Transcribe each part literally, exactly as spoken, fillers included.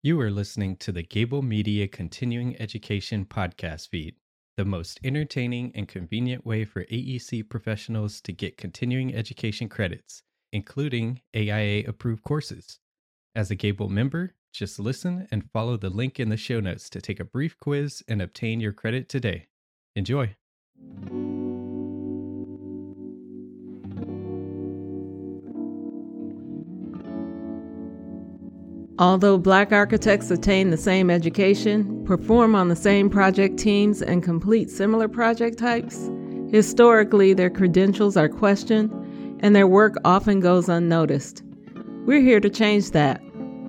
You are listening to the Gable Media Continuing Education podcast feed, the most entertaining and convenient way for A E C professionals to get continuing education credits, including A I A-approved courses. As a Gable member, just listen and follow the link in the show notes to take a brief quiz and obtain your credit today. Enjoy! Although Black architects attain the same education, perform on the same project teams, and complete similar project types, historically their credentials are questioned and their work often goes unnoticed. We're here to change that.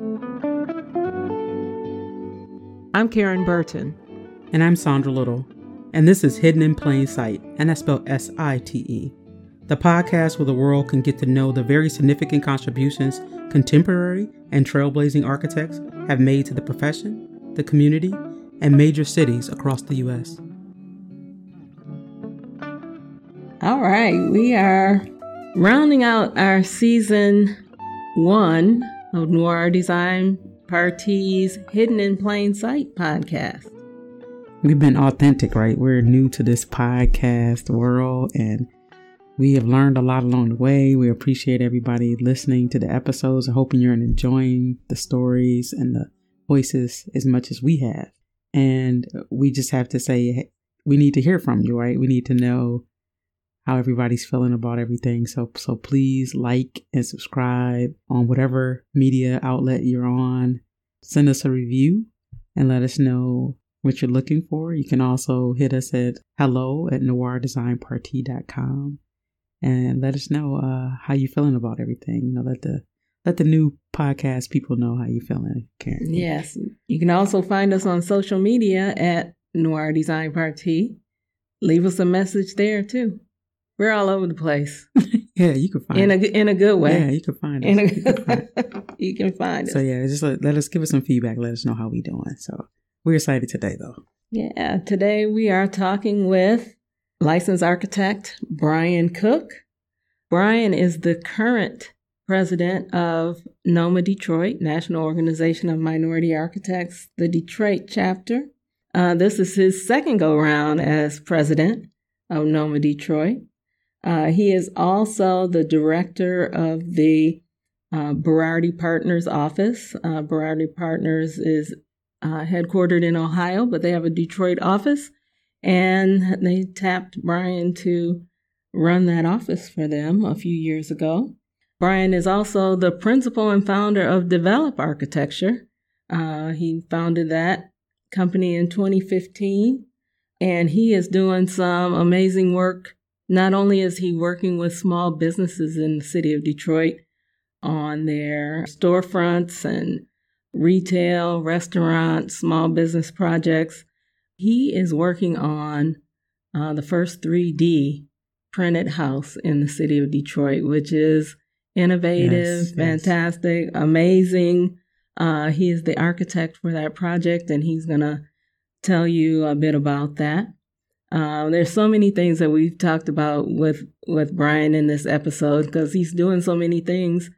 I'm Karen Burton. And I'm Sandra Little. And this is Hidden in Plain Sight, and that's spelled S I T E. The podcast where the world can get to know the very significant contributions contemporary and trailblazing architects have made to the profession, the community, and major cities across the U S. All right, we are rounding out our season one of Noir Design Party's Hidden in Plain Sight podcast. We've been authentic, right? We're new to this podcast world, and we have learned a lot along the way. We appreciate everybody listening to the episodes and hoping you're enjoying the stories and the voices as much as we have. And we just have to say, hey, we need to hear from you, right? We need to know how everybody's feeling about everything. So, so please like and subscribe on whatever media outlet you're on. Send us a review and let us know what you're looking for. You can also hit us at hello at noir design party dot com. And let us know uh, how you feeling about everything. You know, let the let the new podcast people know how you feeling, Karen. Yes, you can also find us on social media at Noir Design Party. Leave us a message there too. We're all over the place. Yeah, you can find in us. a in a good way. Yeah, you can find us. In a, you, can find you can find us. So yeah, just let, let us give us some feedback. Let us know how we doing. So we're excited today, though. Yeah, today we are talking with licensed architect Brian Cook. Brian is the current president of NOMA Detroit, National Organization of Minority Architects, the Detroit chapter. Uh, this is his second go-round as president of NOMA Detroit. Uh, he is also the director of the uh, Berardi Partners office. Uh, Berardi Partners is uh, headquartered in Ohio, but they have a Detroit office. And they tapped Brian to run that office for them a few years ago. Brian is also the principal and founder of Develop Architecture. Uh, he founded that company in twenty fifteen, and he is doing some amazing work. Not only is he working with small businesses in the city of Detroit on their storefronts and retail, restaurant, small business projects, he is working on uh, the first three D printed house in the city of Detroit, which is innovative, yes, fantastic, yes. amazing. Uh, he is the architect for that project, and he's going to tell you a bit about that. Uh, there's so many things that we've talked about with, with Brian in this episode because he's doing so many things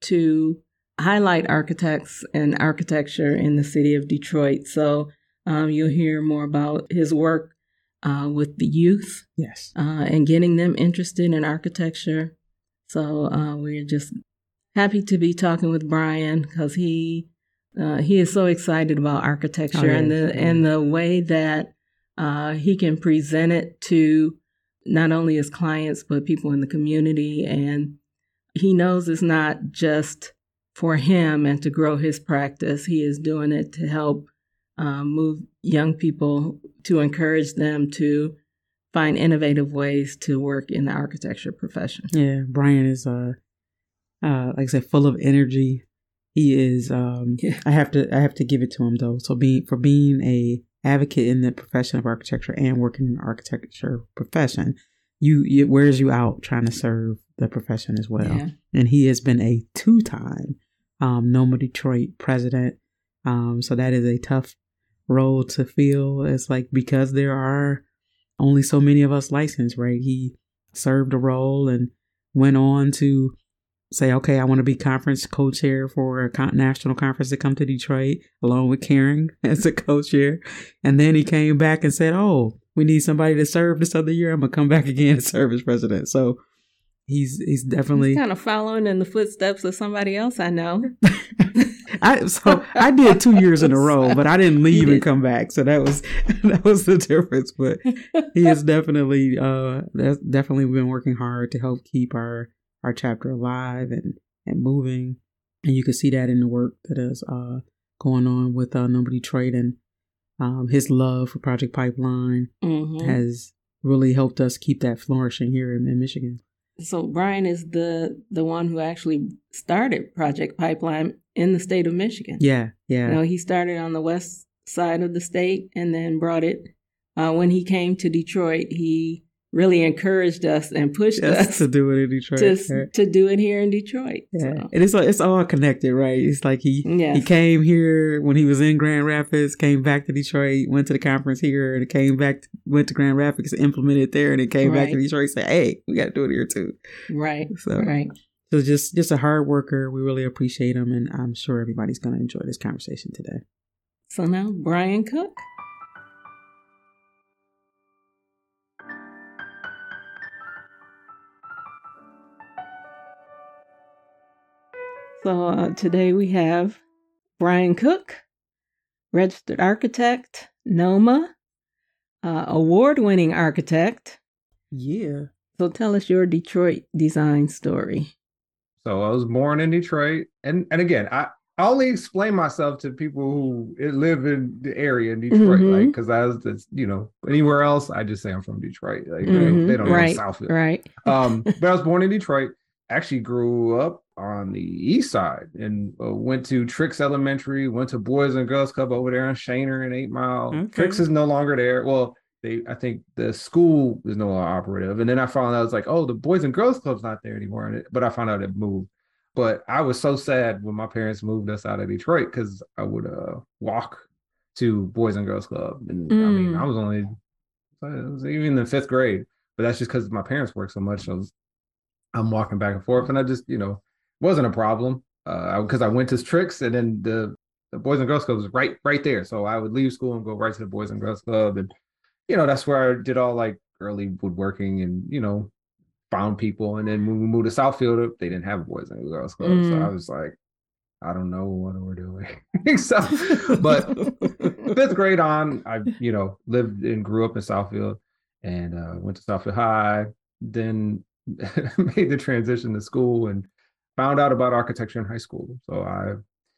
to highlight architects and architecture in the city of Detroit. So Um, you'll hear more about his work uh, with the youth, yes, uh, and getting them interested in architecture. So uh, we're just happy to be talking with Brian because he uh, he is so excited about architecture oh, yes, and the yes. and the way that uh, he can present it to not only his clients but people in the community. And he knows it's not just for him and to grow his practice. He is doing it to help Um, move young people, to encourage them to find innovative ways to work in the architecture profession. Yeah, Brian is, uh, uh, like I said, full of energy. He is. Um, yeah. I have to. I have to give it to him though. So, being for being a advocate in the profession of architecture and working in the architecture profession, you it wears you out trying to serve the profession as well. Yeah. And he has been a two-time um, NOMA Detroit president. Um, so that is a tough role to fill. It's like because there are only so many of us licensed, right? He served a role and went on to say, okay, I want to be conference co-chair for a con- national conference to come to Detroit, along with Karen as a co-chair. And then he came back and said, oh, we need somebody to serve this other year. I'm going to come back again and serve as president. So he's he's definitely he's kind of following in the footsteps of somebody else I know. I so I did two years in a row, but I didn't leave and come back. So that was that was the difference. But he has definitely uh that's definitely been working hard to help keep our our chapter alive and and moving. And you can see that in the work that is uh going on with uh Noma Detroit, and um his love for Project Pipeline mm-hmm. has really helped us keep that flourishing here in, in Michigan. So Brian is the the one who actually started Project Pipeline in the state of Michigan. Yeah, yeah. You know, he started on the west side of the state and then brought it. Uh, when he came to Detroit, he really encouraged us and pushed yes, us to do it in Detroit. To, yeah. to do it here in Detroit. Yeah, so. and it's it's all connected, right? It's like he yes. he came here when he was in Grand Rapids, came back to Detroit, went to the conference here, and came back, to, went to Grand Rapids, implemented there, and then came right. back to Detroit. And said, "Hey, we got to do it here too." Right. So, right. So just just a hard worker. We really appreciate him, and I'm sure everybody's going to enjoy this conversation today. So now, Brian Cook. So uh, today we have Brian Cook, registered architect, Noma, uh, award-winning architect. Yeah. So tell us your Detroit design story. So I was born in Detroit. And, and again, I, I only explain myself to people who live in the area in Detroit, mm-hmm. like, because I was just, you know, anywhere else, I just say I'm from Detroit. Like, mm-hmm. they, they don't right. know Southfield. Right. Um, but I was born in Detroit. Actually grew up on the east side and uh, went to Trix Elementary, went to Boys and Girls Club over there on Shaner and Eight Mile. Okay. Trix is no longer there. Well, they, I think the school is no longer operative. And then I found out, I was like, oh, the Boys and Girls Club's not there anymore. And it, but I found out it moved. But I was so sad when my parents moved us out of Detroit because I would uh, walk to Boys and Girls Club. And mm. I mean, I was only, it was even in the fifth grade, but that's just because my parents worked so much. I was, I'm walking back and forth, and I just, you know, wasn't a problem because uh, I went to Trix, and then the, the Boys and Girls Club was right, right there. So I would leave school and go right to the Boys and Girls Club, and you know, that's where I did all like early woodworking and you know, found people. And then when we moved to Southfield, they didn't have a Boys and Girls Club, mm. so I was like, I don't know what we're doing. so, but fifth grade on, I you know lived and grew up in Southfield, and uh, went to Southfield High, then. made the transition to school and found out about architecture in high school. So I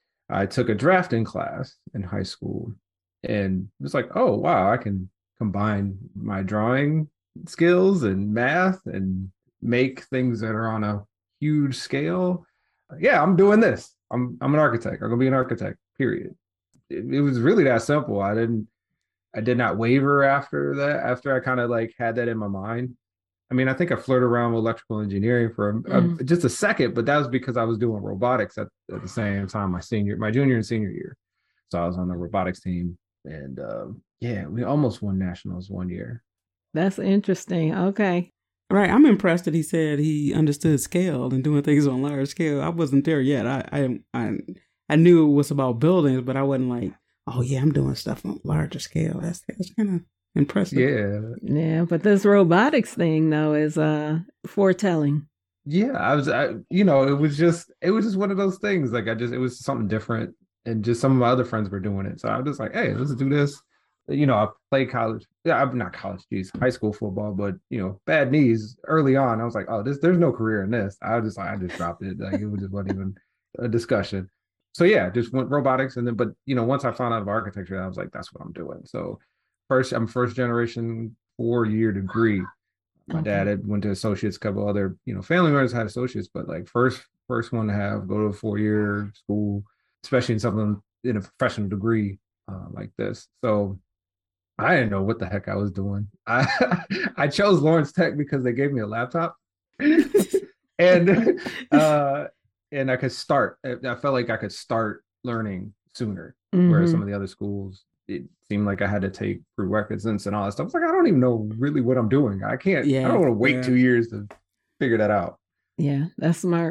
I took a drafting class in high school and it was like, oh, wow, I can combine my drawing skills and math and make things that are on a huge scale. Yeah, I'm doing this. I'm I'm an architect. I'm gonna be an architect, period. It, it was really that simple. I didn't I did not waver after that, after I kind of like had that in my mind. I mean, I think I flirted around with electrical engineering for a, mm. a, just a second, but that was because I was doing robotics at, at the same time, my senior, my junior and senior year. So I was on the robotics team, and uh, yeah, we almost won nationals one year. That's interesting. Okay. Right. I'm impressed that he said he understood scale and doing things on large scale. I wasn't there yet. I, I, I, I knew it was about buildings, but I wasn't like, oh yeah, I'm doing stuff on larger scale. That's, that's kind of impressive. Yeah. Yeah, but this robotics thing though is uh foretelling. Yeah, I was I, you know, it was just it was just one of those things. Like I just it was something different, and just some of my other friends were doing it. So I was just like, hey, let's do this. You know, I played college. Yeah, I'm not college, geez, high school football, but you know, bad knees early on. I was like, oh, this there's no career in this. I was just like, I just dropped it. Like it was just wasn't even a discussion. So yeah, just went robotics, and then but you know, once I found out of architecture, I was like, that's what I'm doing. So First, I'm first generation four year degree. My okay. dad had went to associates, a couple other, you know, family members had associates, but like first, first one to have go to a four year school, especially in something in a professional degree uh, like this. So I didn't know what the heck I was doing. I I chose Lawrence Tech because they gave me a laptop, and uh, and I could start. I felt like I could start learning sooner, mm-hmm. whereas some of the other schools, it seemed like I had to take prerequisites and all that stuff. I was like, I don't even know really what I'm doing. I can't, yeah, I don't want to wait yeah. two years to figure that out. Yeah, that's smart.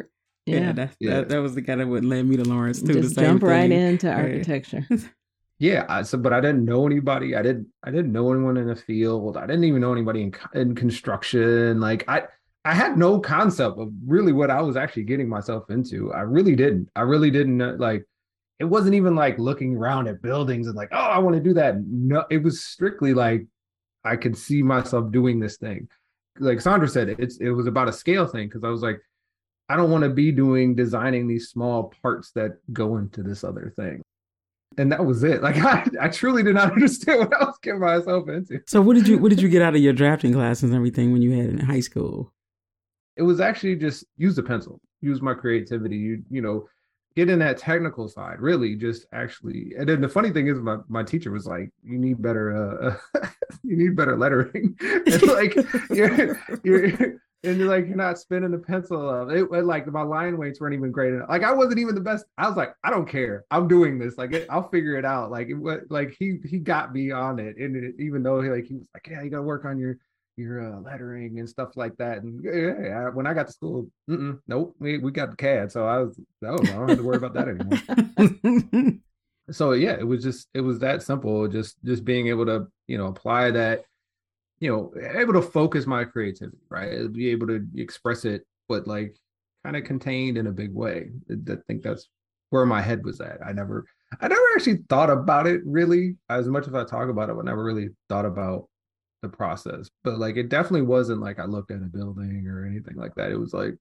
Yeah, yeah, that, yeah. that that was the guy that would led me to Lawrence too. Just the same jump thing. right into architecture. Yeah, I, so but I didn't know anybody. I didn't. I didn't know anyone in the field. I didn't even know anybody in in construction. Like I, I had no concept of really what I was actually getting myself into. I really didn't. I really didn't uh, like. It wasn't even like looking around at buildings and like, oh, I want to do that. No, it was strictly like I could see myself doing this thing. Like Sandra said, it's it was about a scale thing because I was like, I don't want to be doing designing these small parts that go into this other thing. And that was it. Like I, I truly did not understand what I was getting myself into. So what did you what did you get out of your drafting classes and everything when you had in high school? It was actually just use the pencil, use my creativity, you you know, get in that technical side, really just actually. And then the funny thing is my, my teacher was like, you need better uh you need better lettering. And like you're you're and you're like, you're not spinning the pencil up. It, like my line weights weren't even great enough. Like I wasn't even the best. I was like, I don't care. I'm doing this. Like it, I'll figure it out. Like it was like he he got me on it. And it, even though he like he was like, yeah, you gotta work on your your uh, lettering and stuff like that. And yeah, when I got to school, nope, we we got the C A D. So I was, oh, I don't have to worry about that anymore. So yeah, it was just it was that simple. Just just being able to you know apply that. You know, able to focus my creativity, right? Be able to express it, but like kind of contained in a big way. I think that's where my head was at. I never, I never actually thought about it really. As much as I talk about it, I never really thought about the process. But like, it definitely wasn't like I looked at a building or anything like that. It was like,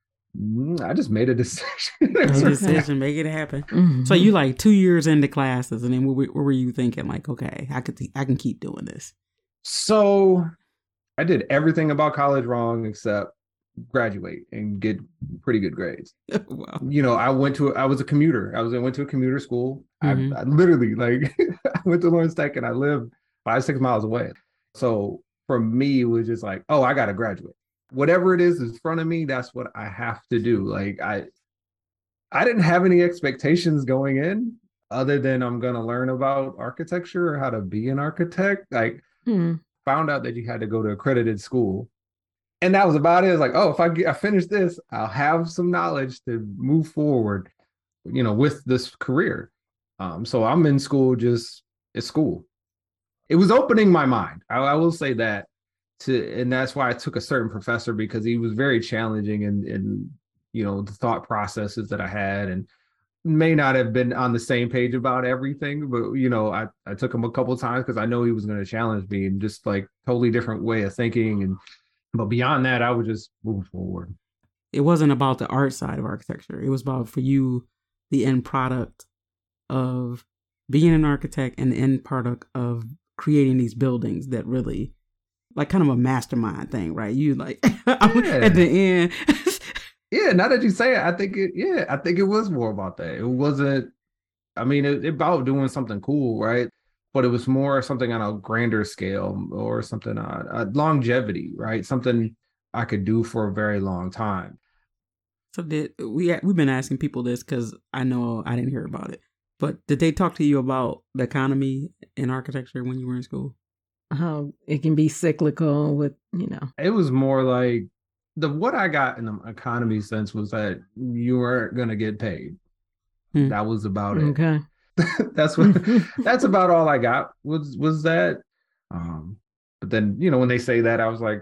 mm, I just made a decision. Make a decision, make it happen. Mm-hmm. So you like two years into classes, and then what, what were you thinking? Like, okay, I could, I can keep doing this. So I did everything about college wrong except graduate and get pretty good grades. Wow. You know, I went to, I was a commuter. I was, I went to a commuter school. Mm-hmm. I, I literally like, I went to Lawrence Tech and I lived five, six miles away. So for me, it was just like, oh, I got to graduate. Whatever it is in front of me, that's what I have to do. Like I, I didn't have any expectations going in other than I'm going to learn about architecture or how to be an architect. Like, Hmm. found out that you had to go to accredited school. And that was about it. It's like, oh, if I get, I finish this, I'll have some knowledge to move forward, you know, with this career. Um, so I'm in school, just at school. It was opening my mind. I, I will say that to, and that's why I took a certain professor because he was very challenging in, in, you know, the thought processes that I had and may not have been on the same page about everything, but you know, I, I took him a couple of times because I know he was going to challenge me and just like totally different way of thinking. And but beyond that, I would just move forward. It wasn't about the art side of architecture. It was about for you the end product of being an architect and the end product of creating these buildings that really like kind of a mastermind thing, right? You like yeah. At the end. Yeah, now that you say it, I think it, yeah, I think it was more about that. It wasn't, I mean, it, it about doing something cool, right? But it was more something on a grander scale or something on uh, longevity, right? Something I could do for a very long time. So did we, we've been asking people this because I know I didn't hear about it, but did they talk to you about the economy in architecture when you were in school? How it can be cyclical with, you know. It was more like, The what I got in the economy sense was that you weren't gonna get paid. Hmm. That was about it. Okay. that's what that's about all I got was was that. Um, but then you know when they say that, I was like,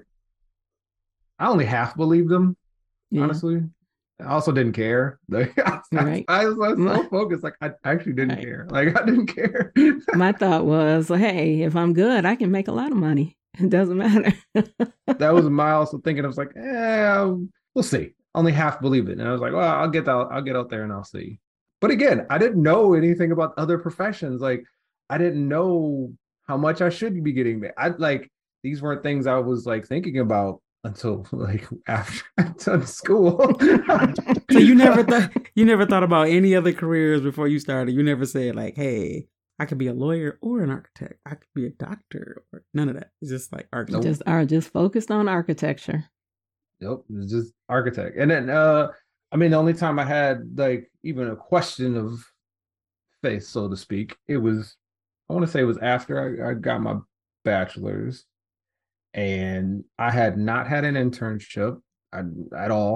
I only half believed them. Yeah. Honestly, I also didn't care. Like, I, right. I, I was, I was so focused. Like I actually didn't right. care. Like I didn't care. My thought was, hey, if I'm good, I can make a lot of money. It doesn't matter. That was my also thinking. I was like, eh, we'll see. Only half believe it. And I was like, well, I'll get out, I'll get out there and I'll see. But again, I didn't know anything about other professions. Like I didn't know how much I should be getting paid. I like these weren't things I was like thinking about until like after I done school. So you never thought you never thought about any other careers before you started. You never said like, hey, I could be a lawyer or an architect. I could be a doctor or none of that. It's just like architect. Just are just focused on architecture. Yep, it's just architect. And then uh I mean the only time I had like even a question of faith, so to speak, it was I want to say it was after I, I got my bachelor's and I had not had an internship at, at all.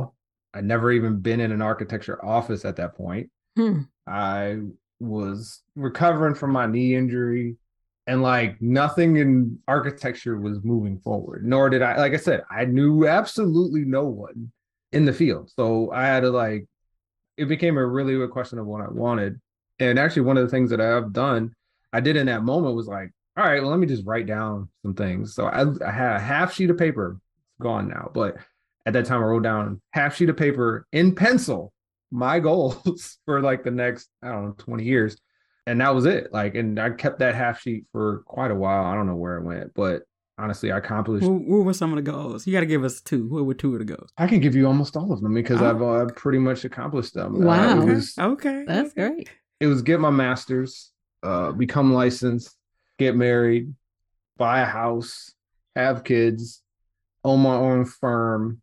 I'd never even been in an architecture office at that point. Hmm. I was recovering from my knee injury, and like nothing in architecture was moving forward, nor did I, like I said, I knew absolutely no one in the field. So I had to like, it became a really good question of what I wanted. And actually, one of the things that I've done, I did in that moment was like, all right, well, let me just write down some things. So I, I had a half sheet of paper, it's gone now, but at that time I wrote down half sheet of paper in pencil, my goals for like the next, I don't know, twenty years. And that was it. Like, and I kept that half sheet for quite a while. I don't know where it went, but honestly, I accomplished. What, what were some of the goals? You got to give us two. What were two of the goals? I can give you almost all of them because oh. I've uh, pretty much accomplished them. Wow. Uh, it was, okay. That's okay. great. It was get my master's, uh, become licensed, get married, buy a house, have kids, own my own firm.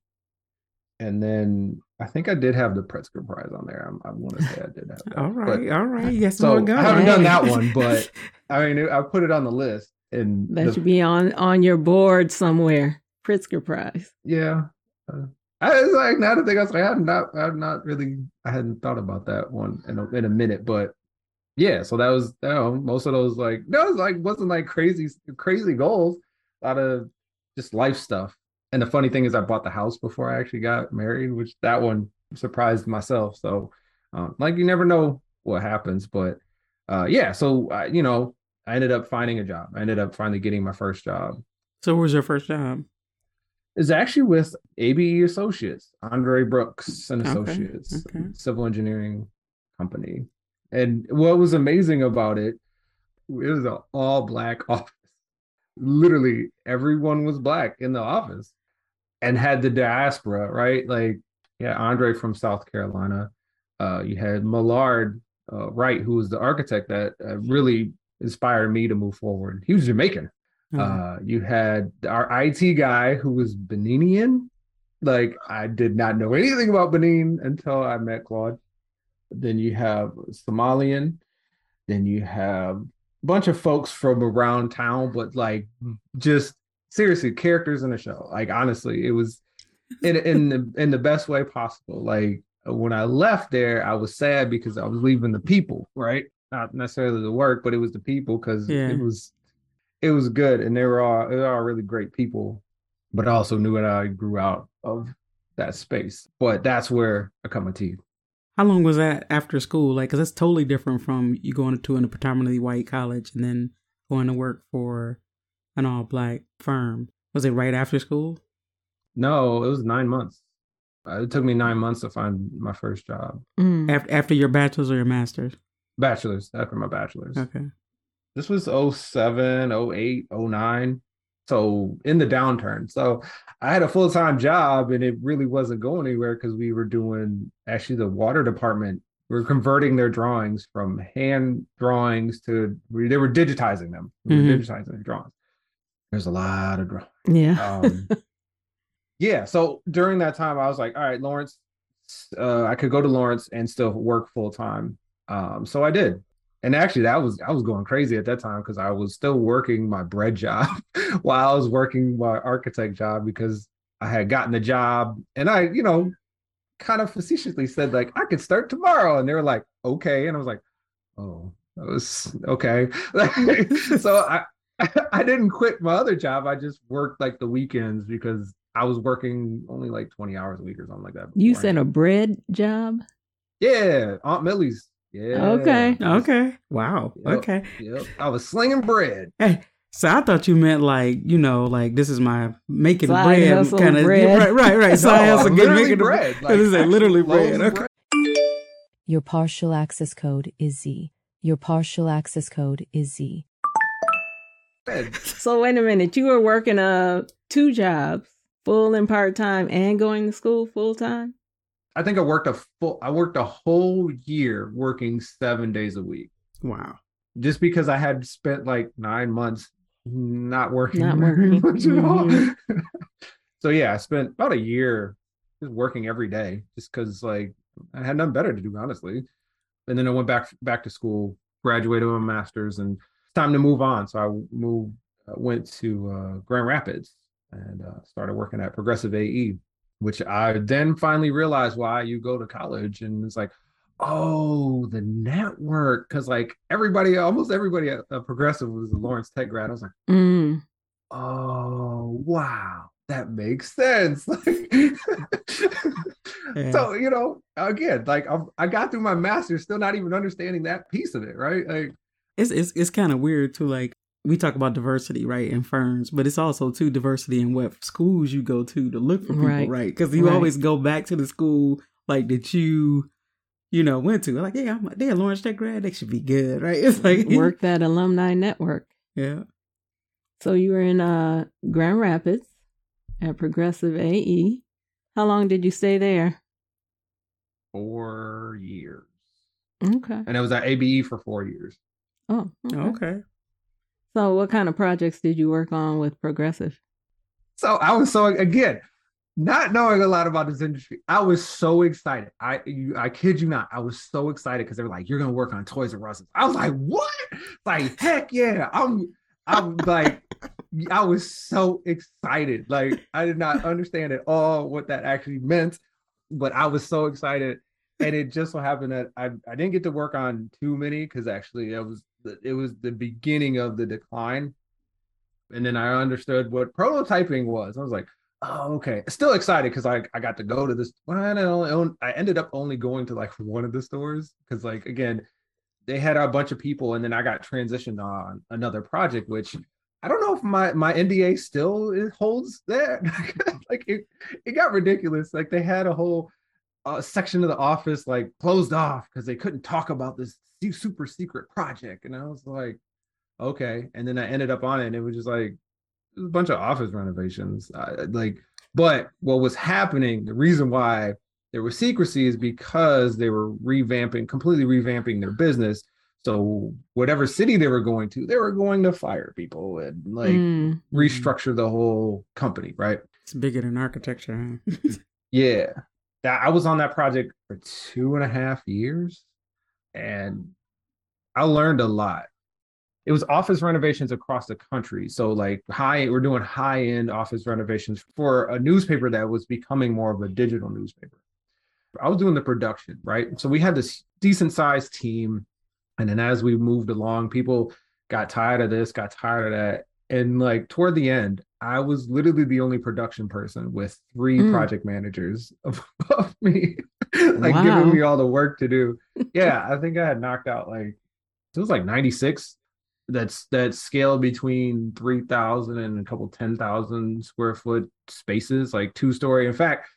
And then I think I did have the Pritzker Prize on there. I, I want to say I did have that. all right, but, all right. Yes, so more I haven't done that one, but I mean, I put it on the list. And that the, should be on on your board somewhere. Pritzker Prize. Yeah, uh, I was like, now that thing I was like, I had not, I had not really, I hadn't thought about that one in a, in a minute, but yeah. So that was, you know, most of those like, no, it was like wasn't like crazy, crazy goals. A lot of just life stuff. And the funny thing is, I bought the house before I actually got married, which that one surprised myself. So, um, like, you never know what happens, but uh, yeah. So, uh, you know, I ended up finding a job. I ended up finally getting my first job. So, what was your first job? It's actually with A B E Associates, Andre Brooks and Associates, okay, okay. civil engineering company. And what was amazing about it, it was an all black office. Literally everyone was black in the office and had the diaspora, right? Like, yeah, Andre from South Carolina. Uh, you had Millard uh, Wright, who was the architect that uh, really inspired me to move forward. He was Jamaican. Mm-hmm. Uh, you had our I T guy who was Beninian. Like, I did not know anything about Benin until I met Claude. Then you have Somalian. Then you have bunch of folks from around town, but like just seriously characters in the show. Like, honestly, it was in in the in the best way possible. Like, when I left there, I was sad because I was leaving the people, right? Not necessarily the work, but it was the people, because yeah. it was it was good, and they were all they were all really great people. But I also knew that I grew out of that space. But that's where I cut my teeth. How long was that after school? Like, because that's totally different from you going to a predominantly white college and then going to work for an all black firm. Was it right after school? No, it was nine months. Uh, it took me nine months to find my first job. Mm. After after your bachelor's or your master's? Bachelor's, after my bachelor's. Okay. This was oh seven, oh eight, oh nine. So in the downturn. So I had a full-time job, and it really wasn't going anywhere because we were doing actually the water department. We were converting their drawings from hand drawings to, they were digitizing them. We were mm-hmm. digitizing their drawings. There's a lot of drawings. Yeah. Um, yeah. So during that time, I was like, all right, Lawrence, uh, I could go to Lawrence and still work full-time. Um, so I did. And actually, that was I was going crazy at that time because I was still working my bread job while I was working my architect job, because I had gotten the job, and I, you know, kind of facetiously said, like, I could start tomorrow. And they were like, okay. And I was like, oh, that was okay. So I, I didn't quit my other job. I just worked like the weekends because I was working only like twenty hours a week or something like that. You said a bread job? Yeah, Aunt Millie's. Yeah. Okay. Okay. Wow. Yep. Okay. Yep. I was slinging bread. Hey, so I thought you meant like, you know, like this is my making Side bread kind of. Bread. Right, right, right. So no, I hustle getting making bread. Like, this is like literally bread. Okay. bread. Your partial access code is Z. Your partial access code is Z. So wait a minute. You were working uh two jobs, full and part time, and going to school full time? I think I worked a full, I worked a whole year working seven days a week. Wow. Just because I had spent like nine months not working. Not working. Much at all. So yeah, I spent about a year just working every day just because like I had nothing better to do, honestly. And then I went back, back to school, graduated with my master's, and it's time to move on. So I moved, I went to uh, Grand Rapids and uh, started working at Progressive A E. which I then finally realized why you go to college. And it's like, oh, the network. Because like everybody, almost everybody at uh, Progressive was a Lawrence Tech grad. I was like, mm. oh, wow, that makes sense. Yeah. So, you know, again, like I, I got through my master's still not even understanding that piece of it, right? Like, it's it's it's kind of weird too. Like, we talk about diversity, right, in firms, but it's also too diversity in what schools you go to to look for people, right? Because right? you right. always go back to the school like that you, you know, went to. Like, yeah, I'm, they're a Lawrence Tech grad, they should be good, right? It's like work that alumni network. Yeah. So you were in uh, Grand Rapids at Progressive A E. How long did you stay there? Four years. Okay. And it was at A B E for four years. Oh, okay. okay. So what kind of projects did you work on with Progressive? So I was so, again, not knowing a lot about this industry, I was so excited. I you, I kid you not. I was so excited because they were like, you're going to work on Toys R Us. I was like, what? Like, heck yeah. I'm, I'm like, I was so excited. Like, I did not understand at all what that actually meant, but I was so excited. And it just so happened that I, I didn't get to work on too many because actually it was it was the beginning of the decline. And then I understood what prototyping was. I was like, oh, okay. Still excited because I, I got to go to this. Well, I, don't, I ended up only going to like one of the stores because, like, again, they had a bunch of people and then I got transitioned on another project, which I don't know if my, my N D A still holds that. Like, it, it got ridiculous. Like, they had a whole uh, section of the office like closed off because they couldn't talk about this super secret project. And I was like, okay. And then I ended up on it and it was just like, it was a bunch of office renovations. Uh, like, but what was happening, the reason why there was secrecy is because they were revamping, completely revamping their business. So whatever city they were going to, they were going to fire people and like mm. restructure the whole company, right? It's bigger than architecture. Huh? Yeah. That, I was on that project for two and a half years and I learned a lot. It was office renovations across the country. So like high, we're doing high end office renovations for a newspaper that was becoming more of a digital newspaper. I was doing the production, right? So we had this decent sized team. And then as we moved along, people got tired of this, got tired of that. And like toward the end, I was literally the only production person with three mm. project managers above me, like wow. giving me all the work to do. Yeah, I think I had knocked out like, it was like ninety-six. That's that scale between three thousand and a couple ten thousand square foot spaces, like two story. In fact,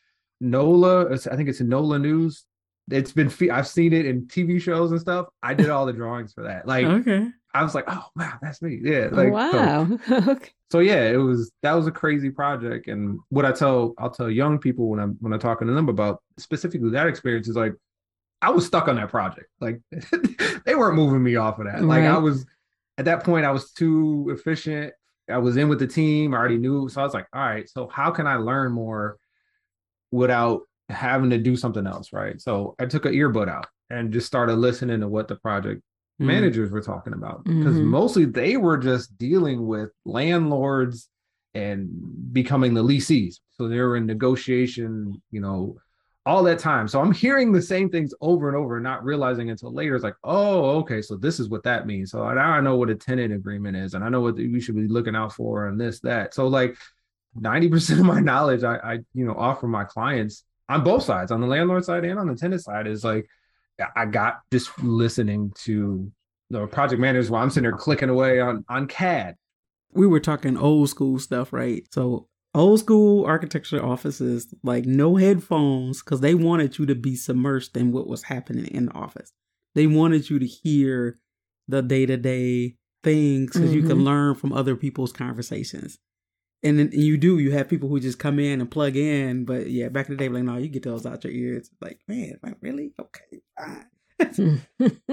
NOLA, I think it's in NOLA News. It's been, I've seen it in T V shows and stuff. I did all the drawings for that. Like, okay. I was like, oh, wow, that's me. Yeah. Like, wow. So, okay. so yeah, it was, that was a crazy project. And what I tell, I'll tell young people when I'm, when I'm talking to them about specifically that experience is like, I was stuck on that project. Like they weren't moving me off of that. Like right. I was, at that point, I was too efficient. I was in with the team. I already knew. So I was like, all right, so how can I learn more without having to do something else, right? So I took an earbud out and just started listening to what the project mm. managers were talking about. Because mm-hmm. mostly they were just dealing with landlords and becoming the leasees. So they were in negotiation, you know, all that time. So I'm hearing the same things over and over, not realizing until later. It's like, oh, okay, so this is what that means. So now I know what a tenant agreement is, and I know what we should be looking out for, and this, that. So like ninety percent of my knowledge, I, I, you know, offer my clients on both sides, on the landlord side and on the tenant side, is like I got just listening to the project managers while I'm sitting there clicking away on on C A D. We were talking old school stuff, right? So old school architecture offices, like no headphones, because they wanted you to be submersed in what was happening in the office. They wanted you to hear the day-to-day things because mm-hmm. you can learn from other people's conversations. And then you do, you have people who just come in and plug in. But yeah, back in the day, like, no, you get those out your ears. Like, man, like, really? Okay, fine.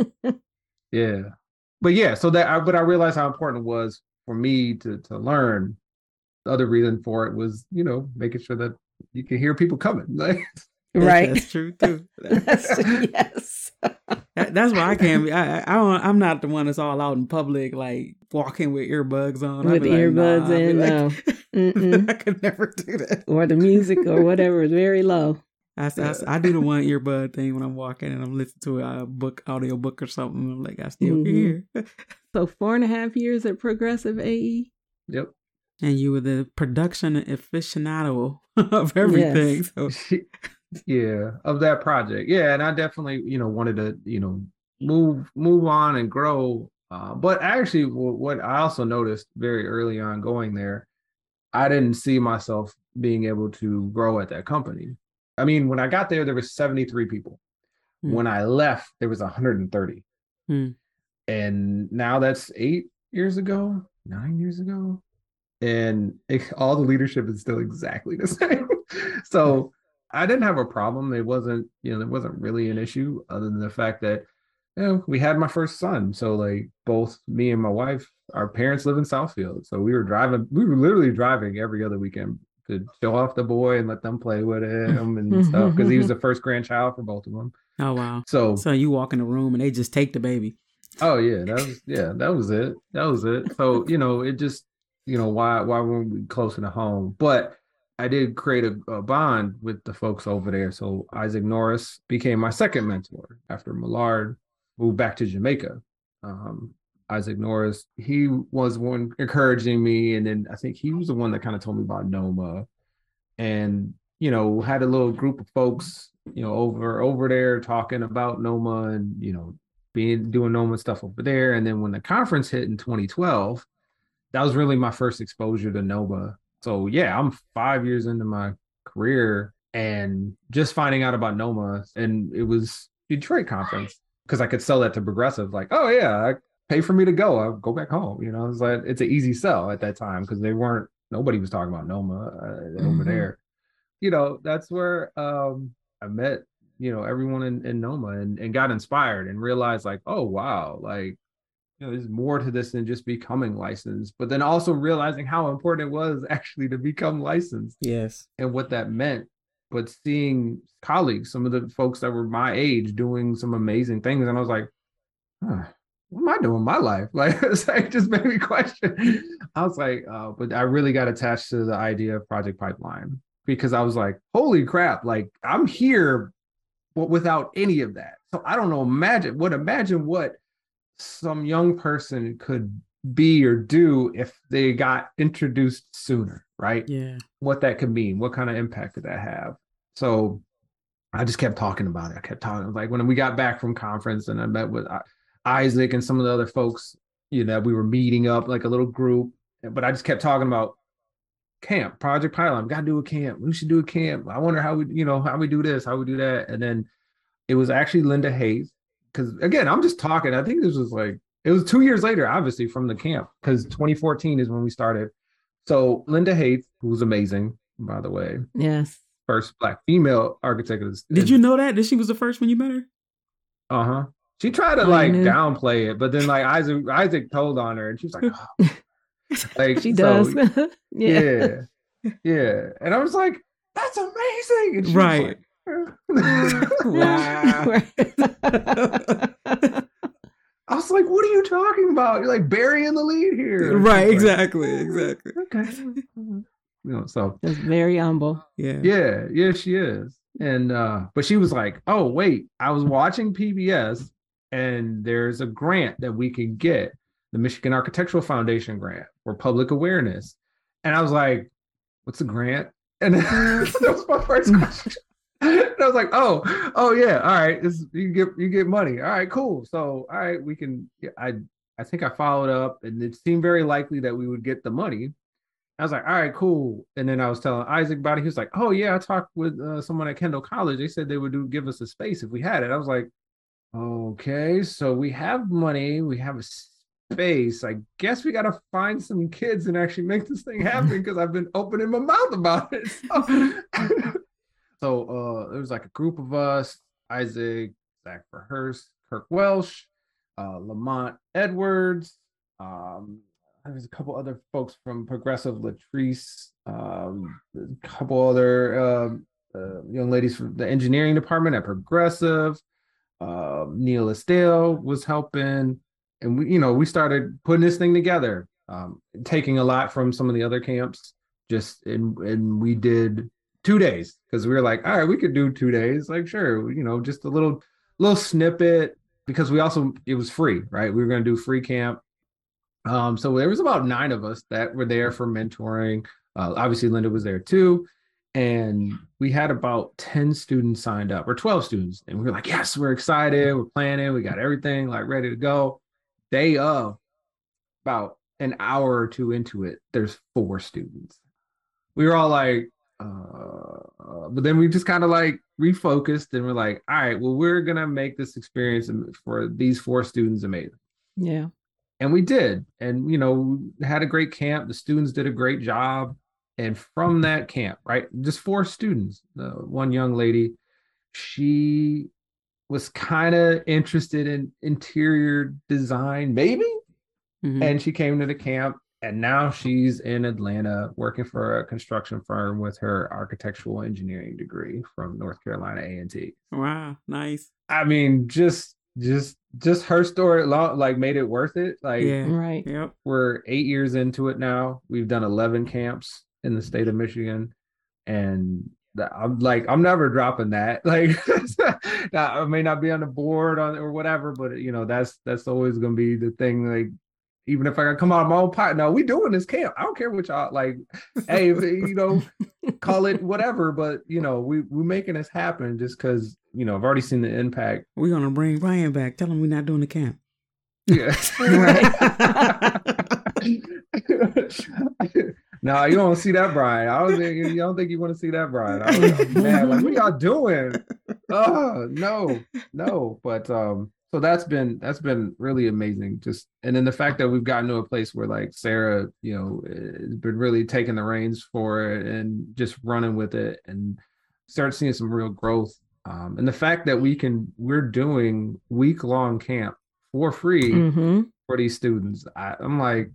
Yeah. But yeah, so that, I, but I realized how important it was for me to to learn. The other reason for it was, you know, making sure that you can hear people coming. Like, right. That's true too. That's, yes. that, that's why I can't be. I, I don't. I'm not the one that's all out in public, like walking with earbuds on. With like, earbuds nah, in. like, no. I could never do that. Or the music or whatever is very low. I, I, I do the one earbud thing when I'm walking and I'm listening to a book, audio book or something. I'm like, I still mm-hmm. hear. So four and a half years at Progressive A E? Yep. And you were the production aficionado of everything. Yes. So. Yeah, of that project. Yeah, and I definitely, you know, wanted to, you know, move move on and grow. Uh, but actually, what I also noticed very early on going there, I didn't see myself being able to grow at that company. I mean, when I got there, there was seventy-three people. Mm. When I left, there was one hundred thirty. Mm. And now that's eight years ago, nine years ago. And it, all the leadership is still exactly the same. So I didn't have a problem. It wasn't, you know, there wasn't really an issue other than the fact that, you know, we had my first son. So like both me and my wife, our parents live in Southfield. So we were driving, we were literally driving every other weekend to show off the boy and let them play with him and stuff. Cause he was the first grandchild for both of them. Oh, wow. So, so you walk in the room and they just take the baby. Oh yeah. That was, yeah, that was it. That was it. So, you know, it just, you know, why, why weren't we closer to home? But I did create a, a bond with the folks over there. So Isaac Norris became my second mentor after Millard moved back to Jamaica. Um, Isaac Norris, he was one encouraging me. And then I think he was the one that kind of told me about Noma and, you know, had a little group of folks, you know, over, over there talking about Noma and, you know, being, doing Noma stuff over there. And then when the conference hit in twenty twelve, that was really my first exposure to Noma. So yeah, I'm five years into my career and just finding out about Noma, and it was Detroit conference because I could sell that to Progressive. Like, oh yeah, pay for me to go. I'll go back home. You know, it's like it's an easy sell at that time because they weren't. Nobody was talking about Noma uh, mm-hmm. over there. You know, that's where um, I met you know everyone in, in Noma and, and got inspired and realized like, oh wow, like. You know, there's more to this than just becoming licensed, but then also realizing how important it was actually to become licensed. Yes. And what that meant. But seeing colleagues, some of the folks that were my age doing some amazing things. And I was like, huh, what am I doing in my life? Like, it's like, it just made me question. I was like, uh, but I really got attached to the idea of Project Pipeline because I was like, holy crap, like I'm here but without any of that. So I don't know, imagine what, imagine what, some young person could be or do if they got introduced sooner, right? Yeah. What that could mean, what kind of impact could that have? So I just kept talking about it. I kept talking. Like when we got back from conference and I met with Isaac and some of the other folks, you know, we were meeting up like a little group, but I just kept talking about camp, Project Pipeline. We got to do a camp. We should do a camp. I wonder how we, you know, how we do this, how we do that. And then it was actually Linda Hayes. Because again, I'm just talking. I think this was like, it was two years later, obviously, from the camp, because twenty fourteen is when we started. So Linda Hayes, who was amazing, by the way. Yes. First Black female architect. Of Did and, you know that? That she was the first when you met her? Uh-huh. She tried to like downplay it, but then like Isaac Isaac told on her and she was like, oh. Like she does. So, yeah. yeah. Yeah. And I was like, that's amazing. And she right. was like, wow. I was like, what are you talking about? You're like burying the lead here. Right, like, exactly, exactly. Okay. You know, so it's very humble. Yeah. Yeah, yeah, she is. And uh, but she was like, oh, wait, I was watching P B S and there's a grant that we can get, the Michigan Architectural Foundation grant for public awareness. And I was like, what's the grant? And that was my first question. And I was like, oh, oh yeah, all right. This, you get you get money. All right, cool. So all right, we can. I I think I followed up, and it seemed very likely that we would get the money. I was like, all right, cool. And then I was telling Isaac about it. He was like, oh yeah, I talked with uh, someone at Kendall College. They said they would do give us a space if we had it. I was like, okay, so we have money, we have a space. I guess we got to find some kids and actually make this thing happen because I've been opening my mouth about it. So. So uh, there was like a group of us, Isaac, Zach Verhurst, Kirk Welsh, uh, Lamont Edwards. Um, there was a couple other folks from Progressive, Latrice, um, a couple other uh, uh, young ladies from the engineering department at Progressive. Uh, Neil Estelle was helping. And we, you know, we started putting this thing together, um, taking a lot from some of the other camps. just and and we did two days because we were like, all right, we could do two days. Like, sure, you know, just a little little snippet because we also it was free, right? We were going to do free camp. Um, so there was about nine of us that were there for mentoring. Uh, obviously, Linda was there too. And we had about ten students signed up, or twelve students. And we were like, yes, we're excited. We're planning. We got everything like ready to go. Day of, about an hour or two into it, there's four students. We were all like, uh, but then we just kind of like refocused and we're like, all right, well, we're going to make this experience for these four students amazing. Yeah. And we did. And, you know, had a great camp. The students did a great job. And from that camp, right, just four students, uh, one young lady, she was kind of interested in interior design, maybe. Mm-hmm. And she came to the camp. And now she's in Atlanta working for a construction firm with her architectural engineering degree from North Carolina A and T. Wow, nice. I mean, just just just her story like made it worth it. Like, yeah, right. Yep. We're eight years into it now. We've done eleven camps in the state of Michigan, and I'm like, I'm never dropping that. Like, I may not be on the board on or whatever, but you know, that's that's always gonna be the thing. Like, even if I gotta come out of my own pot, no, we doing this camp. I don't care what y'all like. Hey, if, you know, call it whatever, but you know, we we making this happen just because you know I've already seen the impact. We're gonna bring Brian back. Tell him we're not doing the camp. Yeah, right. No, you don't see that, Brian. I was. You don't think you want to see that, Brian? I was, I was mad. Like, what y'all doing? Oh no, no. But um. So that's been that's been really amazing. Just and then the fact that we've gotten to a place where like Sarah, you know, has been really taking the reins for it and just running with it and start seeing some real growth. Um, and the fact that we can we're doing week long camp for free mm-hmm. for these students. I, I'm like,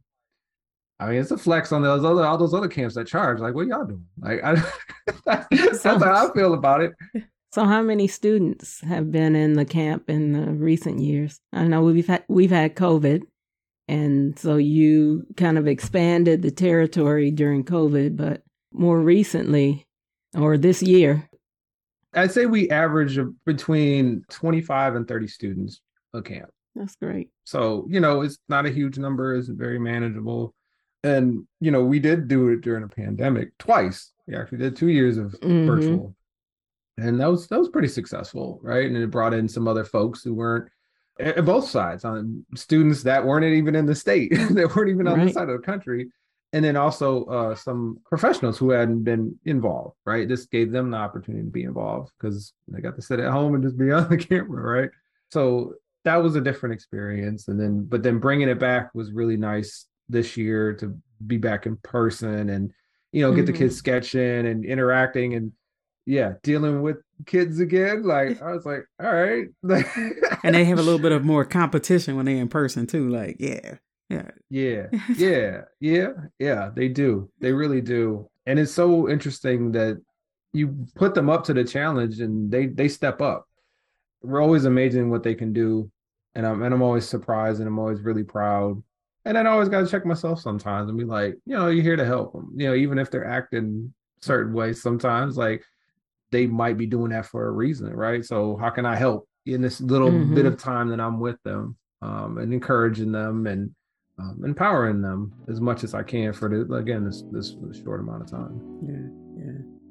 I mean, it's a flex on those other all those other camps that charge. Like, what y'all doing? Like, I, that's, that's how I feel about it. So how many students have been in the camp in the recent years? I know we've had, we've had COVID, and so you kind of expanded the territory during COVID, but more recently, or this year? I'd say we average between twenty-five and thirty students a camp. That's great. So, you know, it's not a huge number. It's very manageable. And, you know, we did do it during a pandemic twice. We actually did two years of mm-hmm. virtual. And that was that was pretty successful, right? And it brought in some other folks who weren't at both sides, on students that weren't even in the state, that weren't even on right. the side of the country, and then also uh, some professionals who hadn't been involved, right? This gave them the opportunity to be involved because they got to sit at home and just be on the camera, right? So that was a different experience. And then, but then bringing it back was really nice this year to be back in person and you know get mm-hmm. the kids sketching and interacting and. Yeah, dealing with kids again. Like, I was like, all right. And they have a little bit of more competition when they're in person, too. Like, yeah, yeah. Yeah, yeah, yeah, yeah, they do. They really do. And it's so interesting that you put them up to the challenge and they they step up. We're always amazing what they can do. And I'm, and I'm always surprised and I'm always really proud. And then I always got to check myself sometimes and be like, you know, you're here to help them. You know, even if they're acting certain ways sometimes, like, they might be doing that for a reason, right? So how can I help in this little mm-hmm. bit of time that I'm with them um, and encouraging them and um, empowering them as much as I can for the, again, this, this short amount of time. Yeah,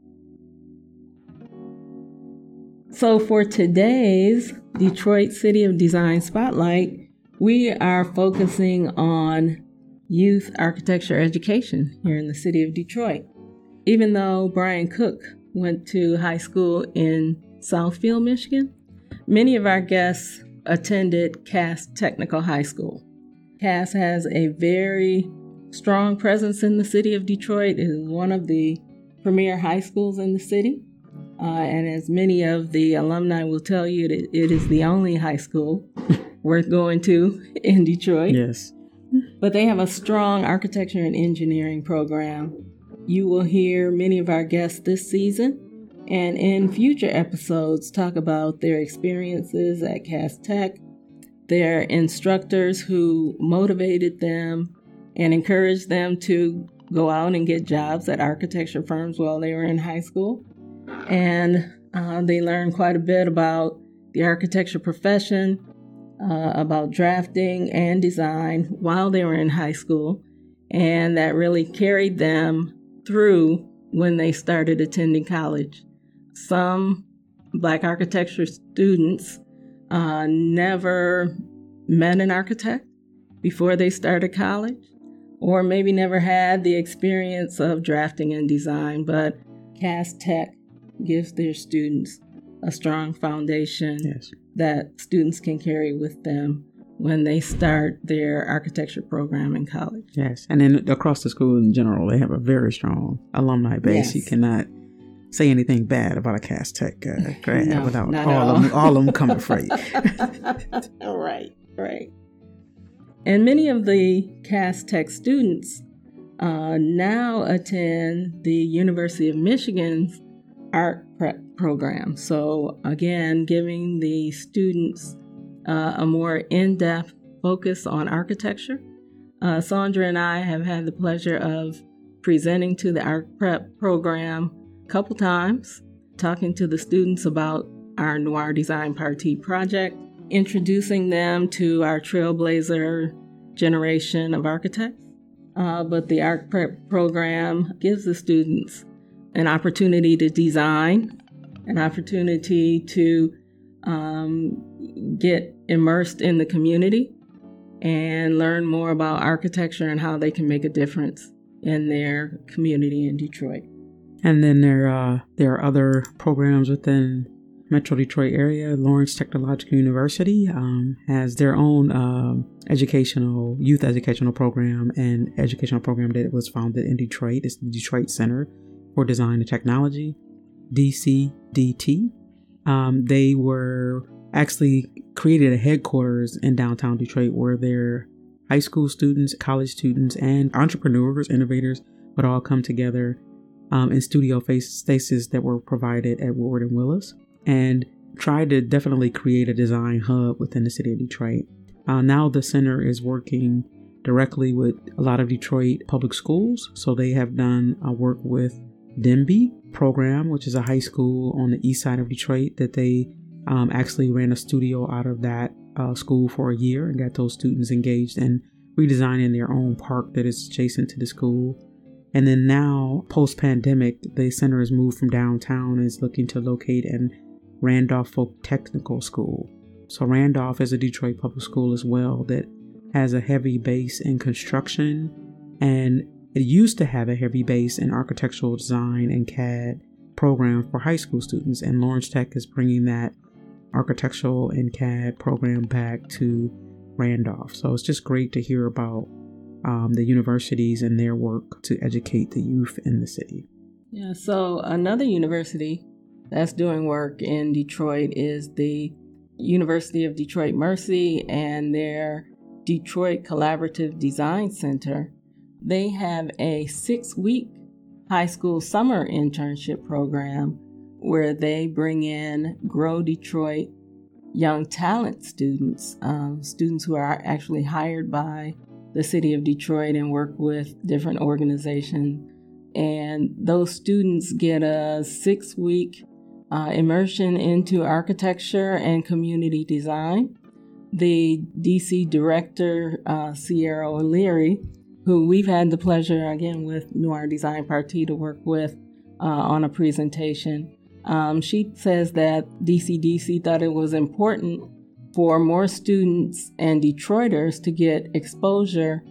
yeah. So for today's Detroit City of Design Spotlight, we are focusing on youth architecture education here in the city of Detroit. Even though Brian Cook went to high school in Southfield, Michigan, many of our guests attended Cass Technical High School. Cass has a very strong presence in the city of Detroit. It is one of the premier high schools in the city. Uh, and as many of the alumni will tell you, it, it is the only high school worth going to in Detroit. Yes. But they have a strong architecture and engineering program. You will hear many of our guests this season and in future episodes talk about their experiences at Cass Tech, their instructors who motivated them and encouraged them to go out and get jobs at architecture firms while they were in high school. And uh, they learned quite a bit about the architecture profession, uh, about drafting and design while they were in high school. And that really carried them through when they started attending college. Some Black architecture students uh, never met an architect before they started college, or maybe never had the experience of drafting and design, but Cass Tech gives their students a strong foundation yes. that students can carry with them when they start their architecture program in college. Yes, and then across the school in general, they have a very strong alumni base. Yes. You cannot say anything bad about a Cass Tech uh, grad no, without all, all. Of them, all of them coming for you. Right, right. And many of the Cass Tech students uh, now attend the University of Michigan's art prep program. So again, giving the students uh, a more in-depth focus on architecture. Uh, Sandra and I have had the pleasure of presenting to the art prep program a couple times, talking to the students about our Noir Design Partie project, introducing them to our trailblazer generation of architects. Uh, but the art prep program gives the students an opportunity to design, an opportunity to um, get immersed in the community and learn more about architecture and how they can make a difference in their community in Detroit. And then there, uh, there are other programs within Metro Detroit area. Lawrence Technological University um, has their own um, educational, youth educational program and educational program that was founded in Detroit. It's the Detroit Center for Design and Technology, D C D T. Um, they were actually created a headquarters in downtown Detroit where their high school students, college students, and entrepreneurs, innovators would all come together um, in studio spaces that were provided at Woodward and Willis, and tried to definitely create a design hub within the city of Detroit. Uh, now the center is working directly with a lot of Detroit public schools. So they have done uh, work with D M B program, which is a high school on the east side of Detroit that they um, actually ran a studio out of that uh, school for a year and got those students engaged in redesigning their own park that is adjacent to the school. And then now, post-pandemic, the center has moved from downtown and is looking to locate in Randolph Folk Technical School. So Randolph is a Detroit public school as well that has a heavy base in construction, and it used to have a heavy base in architectural design and C A D program for high school students. And Lawrence Tech is bringing that architectural and C A D program back to Randolph. So it's just great to hear about um, the universities and their work to educate the youth in the city. Yeah, so another university that's doing work in Detroit is the University of Detroit Mercy and their Detroit Collaborative Design Center. They have a six-week high school summer internship program where they bring in Grow Detroit young talent students, um, students who are actually hired by the city of Detroit and work with different organizations. And those students get a six-week uh, immersion into architecture and community design. The D C director, uh, Sierra O'Leary, who we've had the pleasure, again, with Noir Design Partie to work with uh, on a presentation, um, she says that D C D C thought it was important for more students and Detroiters to get exposure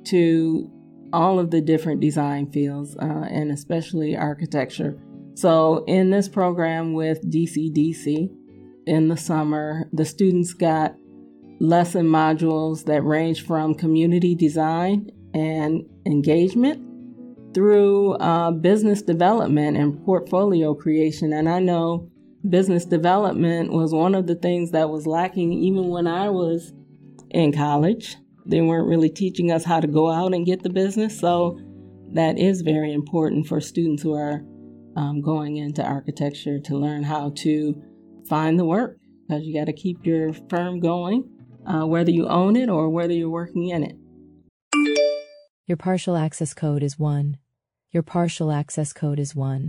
to all of the different design fields, uh, and especially architecture. So in this program with D C D C in the summer, the students got lesson modules that range from community design and engagement through uh, business development and portfolio creation. And I know business development was one of the things that was lacking even when I was in college. They weren't really teaching us how to go out and get the business. So that is very important for students who are um, going into architecture to learn how to find the work, because you got to keep your firm going, uh, whether you own it or whether you're working in it. Your partial access code is one. Your partial access code is one.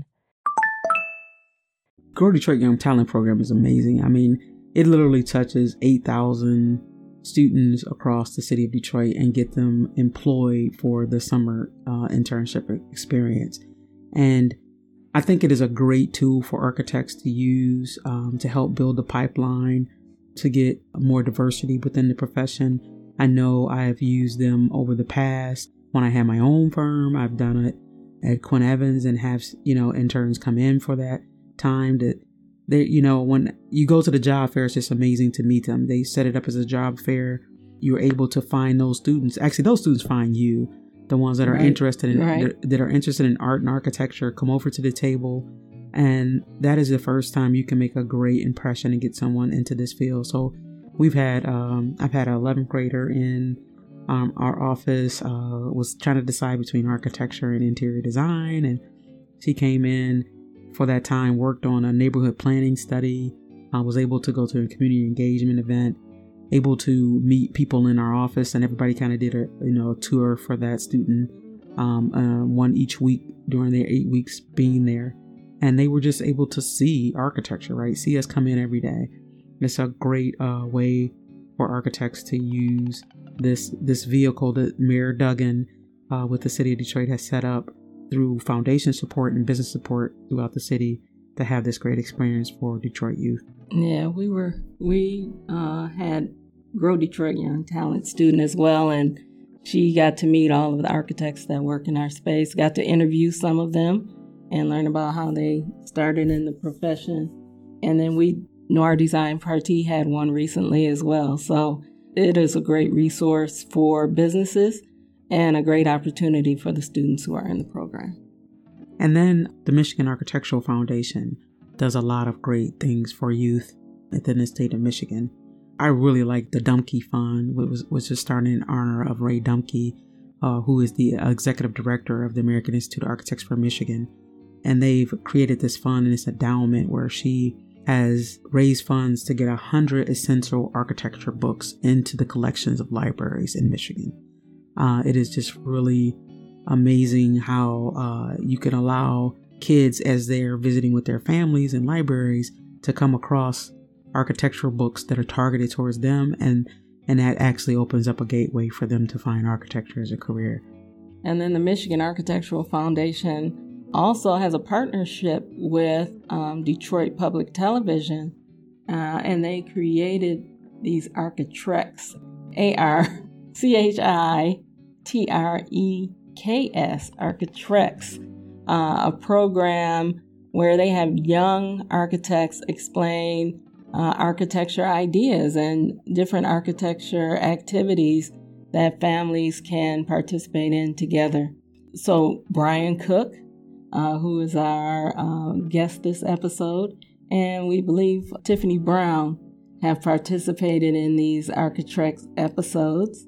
Grow Detroit Young Talent Program is amazing. I mean, it literally touches eight thousand students across the city of Detroit and get them employed for the summer uh, internship experience. And I think it is a great tool for architects to use um, to help build the pipeline to get more diversity within the profession. I know I have used them over the past. When I had my own firm, I've done it at Quinn Evans and have, you know, interns come in for that time. That they, you know, when you go to the job fair, it's just amazing to meet them. They set it up as a job fair. You're able to find those students. Actually, those students find you. The ones that are right. interested in right. that, that are interested in art and architecture come over to the table, and that is the first time you can make a great impression and get someone into this field. So we've had um, I've had an eleventh grader in um, our office uh, was trying to decide between architecture and interior design, and she came in for that time, worked on a neighborhood planning study, uh, was able to go to a community engagement event, able to meet people in our office, and everybody kind of did a you know a tour for that student, um, uh, one each week during their eight weeks being there, and they were just able to see architecture, right? See us come in every day. It's a great uh, way for architects to use this this vehicle that Mayor Duggan uh, with the city of Detroit has set up through foundation support and business support throughout the city to have this great experience for Detroit youth. Yeah, we were we uh, had Grow Detroit Young Talent student as well, and she got to meet all of the architects that work in our space, got to interview some of them and learn about how they started in the profession. And then we, Noir Design Party had one recently as well. So it is a great resource for businesses and a great opportunity for the students who are in the program. And then the Michigan Architectural Foundation does a lot of great things for youth within the state of Michigan. I really like the Dumke Fund, which was, was just started in honor of Ray Dumke, uh, who is the executive director of the American Institute of Architects for Michigan. And they've created this fund and this endowment where she has raised funds to get one hundred essential architecture books into the collections of libraries in Michigan. Uh, it is just really amazing how uh, you can allow kids, as they're visiting with their families and libraries, to come across architectural books that are targeted towards them, and and that actually opens up a gateway for them to find architecture as a career. And then the Michigan Architectural Foundation also has a partnership with um, Detroit Public Television, uh, and they created these Architreks, A R C H I T R E K S, Architreks, uh, a program where they have young architects explain uh, architecture ideas and different architecture activities that families can participate in together. So Brian Cook, uh, who is our uh, guest this episode, and we believe Tiffany Brown have participated in these Architreks episodes.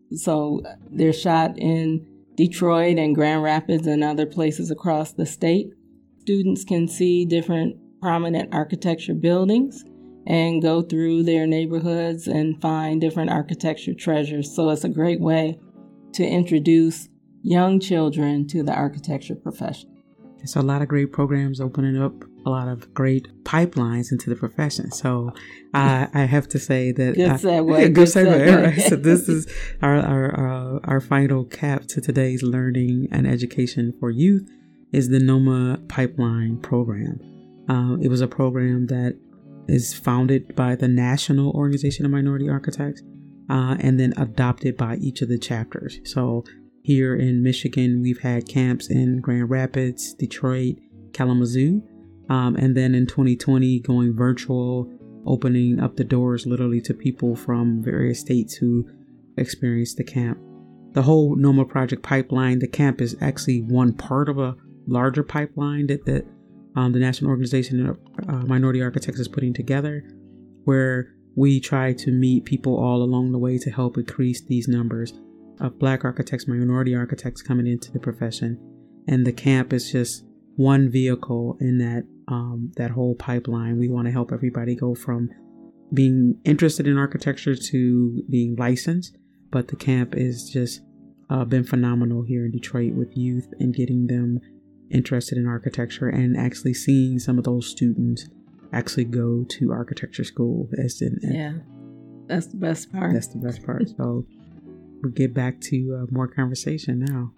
So they're shot in Detroit and Grand Rapids and other places across the state. Students can see different prominent architecture buildings and go through their neighborhoods and find different architecture treasures. So it's a great way to introduce young children to the architecture profession. There's a lot of great programs opening up a lot of great pipelines into the profession. So I, I have to say that good segue. I, yeah, good, good segue. segue. Right. So this is our our uh, our final cap to today's learning and education for youth is the NOMA Pipeline Program. Uh, it was a program that is founded by the National Organization of Minority Architects uh, and then adopted by each of the chapters. So here in Michigan, we've had camps in Grand Rapids, Detroit, Kalamazoo, um, and then in twenty twenty going virtual, opening up the doors literally to people from various states who experienced the camp. The whole NOMA project pipeline, the camp is actually one part of a larger pipeline that, that um, the National Organization of uh, Minority Architects is putting together, where we try to meet people all along the way to help increase these numbers of Black architects, minority architects coming into the profession. And the camp is just one vehicle in that um, that whole pipeline. We want to help everybody go from being interested in architecture to being licensed, but the camp is just uh, been phenomenal here in Detroit with youth and getting them interested in architecture and actually seeing some of those students actually go to architecture school. As in, yeah, that's the best part. That's the best part. So we'll get back to uh, more conversation now.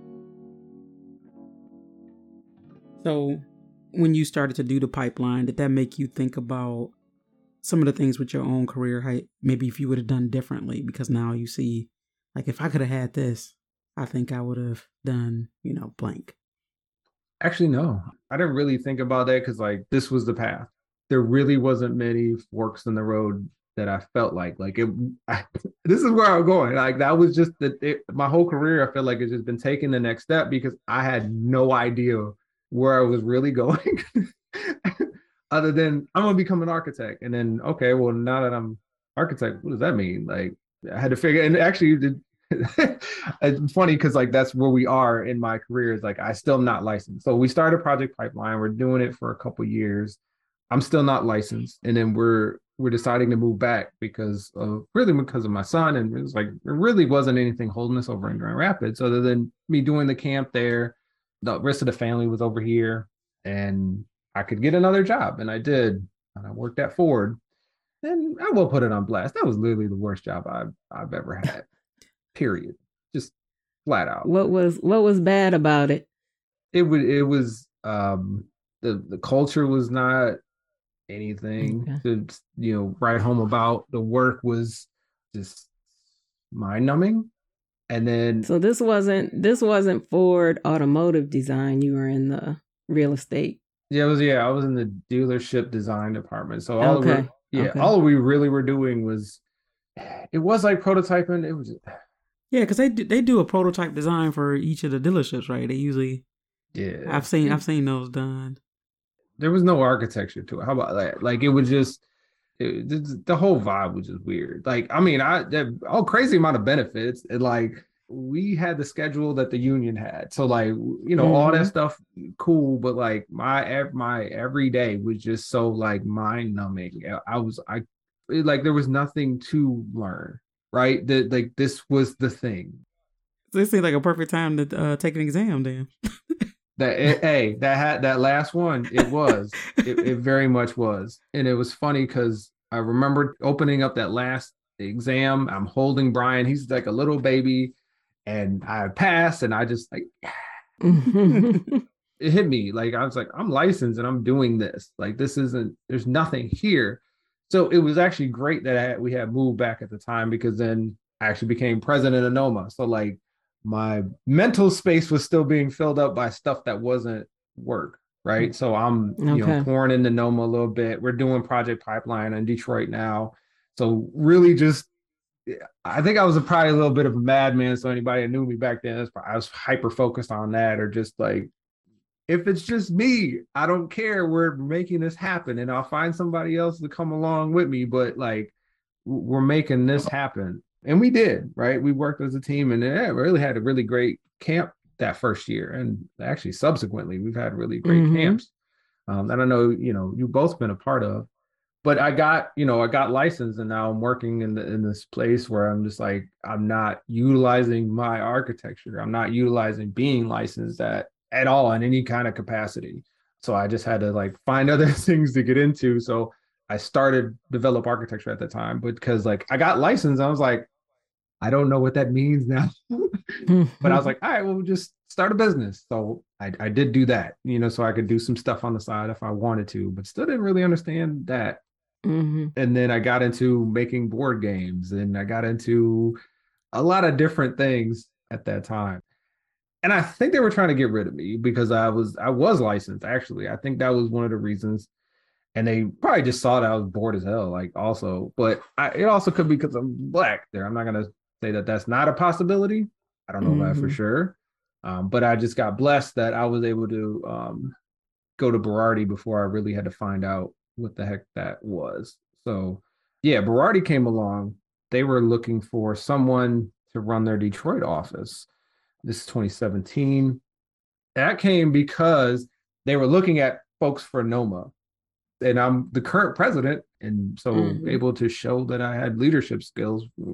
So when you started to do the pipeline, did that make you think about some of the things with your own career, how maybe if you would have done differently? Because now you see, like, if I could have had this, I think I would have done, you know, blank. Actually, no, I didn't really think about that because, like, this was the path. There really wasn't many forks in the road that I felt like, like it, I, this is where I'm going. Like, that was just the, it, my whole career. I feel like it's just been taking the next step because I had no idea where I was really going other than I'm going to become an architect. And then, okay, well, now that I'm architect, what does that mean? Like, I had to figure, and actually it's funny because, like, that's where we are in my career, is like, I still am not licensed. So we started Project Pipeline. We're doing it for a couple of years. I'm still not licensed. And then we're, we're deciding to move back because of really because of my son. And it was like, there really wasn't anything holding us over in Grand Rapids other than me doing the camp there. The rest of the family was over here and I could get another job. And I did. And I worked at Ford. And I will put it on blast. That was literally the worst job I've, I've ever had, period. Just flat out. What was, what was bad about it? It would, it was, um, the, the culture was not anything okay. to, you know, write home about. The work was just mind numbing. And then, so this wasn't, this wasn't Ford Automotive Design. You were in the real estate. Yeah, it was, yeah, I was in the dealership design department. So all okay. of we, yeah, okay. all we really were doing was, it was like prototyping. It was, yeah, because they do, they do a prototype design for each of the dealerships, right? They usually, yeah, I've seen, I've seen those done. There was no architecture to it. How about that? Like, it was just, it, the whole vibe was just weird. Like, I mean, I, that, all crazy amount of benefits. And like, we had the schedule that the union had. So like, you know, mm-hmm. all that stuff, cool. But like my, my every day was just so like mind numbing. I was, I like, there was nothing to learn, right? That like, this was the thing. So it seemed like a perfect time to uh, take an exam then. That it, hey, that had that last one, it was, it, it very much was. And it was funny because I remember opening up that last exam. I'm holding Brian. He's like a little baby. And I passed, and I just like, it hit me. Like, I was like, I'm licensed and I'm doing this. Like, this isn't, there's nothing here. So it was actually great that I, we had moved back at the time, because then I actually became president of NOMA. So like, my mental space was still being filled up by stuff that wasn't work, right? So I'm, okay. you know, pouring into NOMA a little bit. We're doing Project Pipeline in Detroit now. So really just, I think I was a, probably a little bit of a madman. So anybody that knew me back then, I was hyper focused on that, or just like, if it's just me, I don't care. We're making this happen, and I'll find somebody else to come along with me. But like, we're making this happen. And we did, right? We worked as a team, and yeah, really had a really great camp that first year. And actually, subsequently, we've had really great mm-hmm. camps um, that I know, you know, you've both been a part of. But I got, you know, I got licensed, and now I'm working in the, in this place where I'm just like, I'm not utilizing my architecture. I'm not utilizing being licensed at, at all in any kind of capacity. So I just had to like find other things to get into. So I started develop architecture at the time, but because like I got licensed, I was like, I don't know what that means now. But I was like, all right, well, we'll just start a business. So I, I did do that, you know, so I could do some stuff on the side if I wanted to, but still didn't really understand that. Mm-hmm. And then I got into making board games, and I got into a lot of different things at that time. And I think they were trying to get rid of me because I was I was licensed, actually. I think that was one of the reasons. And they probably just saw that I was bored as hell, like also. But I, it also could be because I'm Black there. I'm not going to say that that's not a possibility. I don't know mm-hmm. that for sure. Um, but I just got blessed that I was able to um, go to Berardi before I really had to find out what the heck that was. So yeah, Berardi came along. They were looking for someone to run their Detroit office. This is twenty seventeen. That came because they were looking at folks for NOMA. And I'm the current president, and so mm-hmm. able to show that I had leadership skills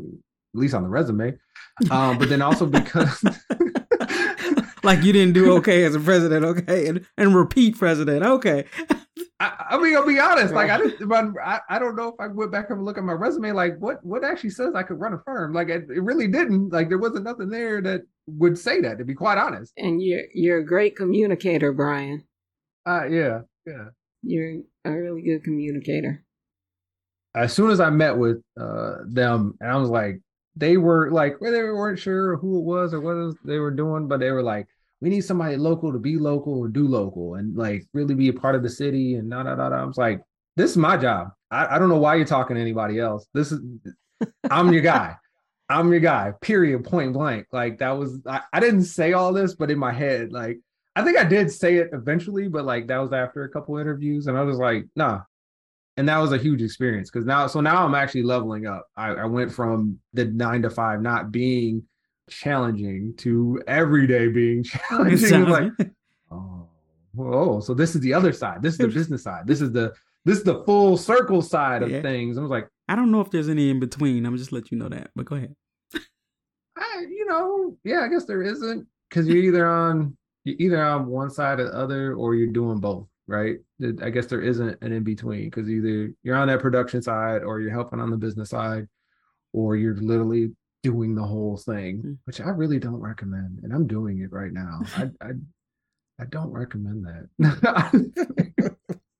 least on the resume. Um, but then also because like you didn't do okay as a president, okay, and, and repeat president, okay. I, I mean, I'll be honest. Like I didn't, I, I don't know if I went back and look at my resume. Like what, what actually says I could run a firm? Like it, it really didn't. Like there wasn't nothing there that would say that. To be quite honest. And you're you're a great communicator, Brian. Uh, yeah, yeah. You're a really good communicator. As soon as I met with uh, them, and I was like, they were like, well, they weren't sure who it was or what they were doing, but they were like, we need somebody local to be local and do local and like really be a part of the city and da da da da. I was like, this is my job. I, I don't know why you're talking to anybody else. This is, I'm your guy. I'm your guy. Period. Point blank. Like that was, I, I didn't say all this, but in my head, like I think I did say it eventually, but like that was after a couple interviews, and I was like, nah. And that was a huge experience because now, so now I'm actually leveling up. I, I went from the nine to five not being challenging to every day being challenging. Like, oh, whoa! So this is the other side. This is the business side. This is the this is the full circle side of yeah. things. I was like, I don't know if there's any in between. I'm just let you know that. But go ahead. I, you know, yeah, I guess there isn't because you're either on you're either on one side or the other, or you're doing both. Right. I guess there isn't an in between because either you're on that production side or you're helping on the business side or you're literally doing the whole thing, which I really don't recommend. And I'm doing it right now. I I, I don't recommend that.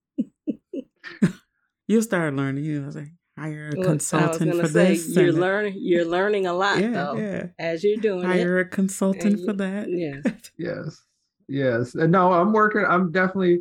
You'll start learning. You know, like hire a consultant for say, this. You're learning. You're learning a lot yeah, though yeah. as you're doing hire it. Hire a consultant you, for that. Yeah. Yes. Yes. And no, I'm working. I'm definitely.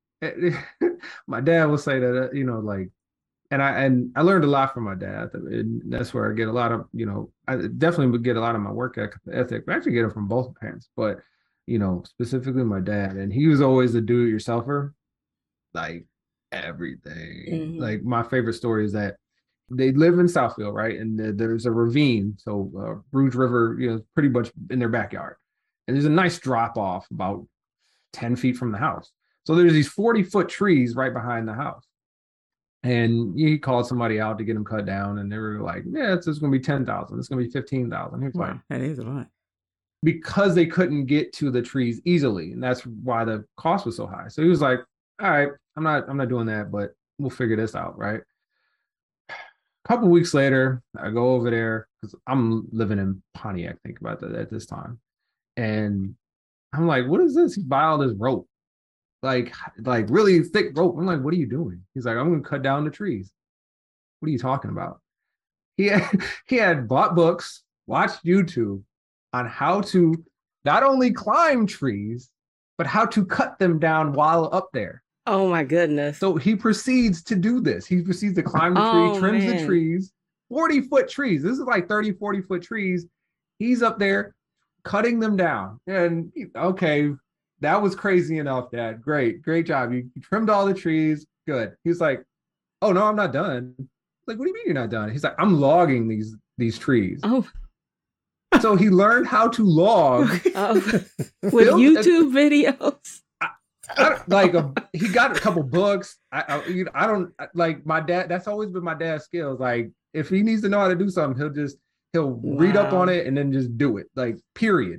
My dad will say that, uh, you know, like, and I and I learned a lot from my dad. And that's where I get a lot of, you know, I definitely would get a lot of my work ethic. I actually get it from both parents, but, you know, specifically my dad. And he was always a do-it-yourselfer, like everything. Mm-hmm. Like my favorite story is that they live in Southfield, right? And there's a ravine, so uh, Rouge River, you know, pretty much in their backyard. And there's a nice drop off about ten feet from the house. So there's these forty foot trees right behind the house. And he called somebody out to get them cut down. And they were like, yeah, it's, it's going to be ten thousand. It's going to be fifteen thousand. He was wow, like, that is a lot. Because they couldn't get to the trees easily. And that's why the cost was so high. So he was like, all right, I'm not, I'm not doing that, but we'll figure this out. Right. A couple weeks later, I go over there because I'm living in Pontiac, think about that at this time. And I'm like, what is this? He buy all this rope. Like, like really thick rope. I'm like, what are you doing? He's like, I'm going to cut down the trees. What are you talking about? He had, he had bought books, watched YouTube on how to not only climb trees, but how to cut them down while up there. Oh my goodness. So he proceeds to do this. He proceeds to climb the tree, oh, trims man. the trees, forty foot trees. This is like thirty, forty foot trees. He's up there cutting them down. And okay, that was crazy enough, Dad. Great, great job. You, you trimmed all the trees. Good. He's like, oh no, I'm not done. Like, what do you mean you're not done? He's like, I'm logging these these trees. Oh. So he learned how to log oh. with YouTube videos. I, I, like a, he got a couple books. I, I I don't like my dad. That's always been my dad's skills. Like if he needs to know how to do something, he'll just he'll wow. read up on it and then just do it. Like period.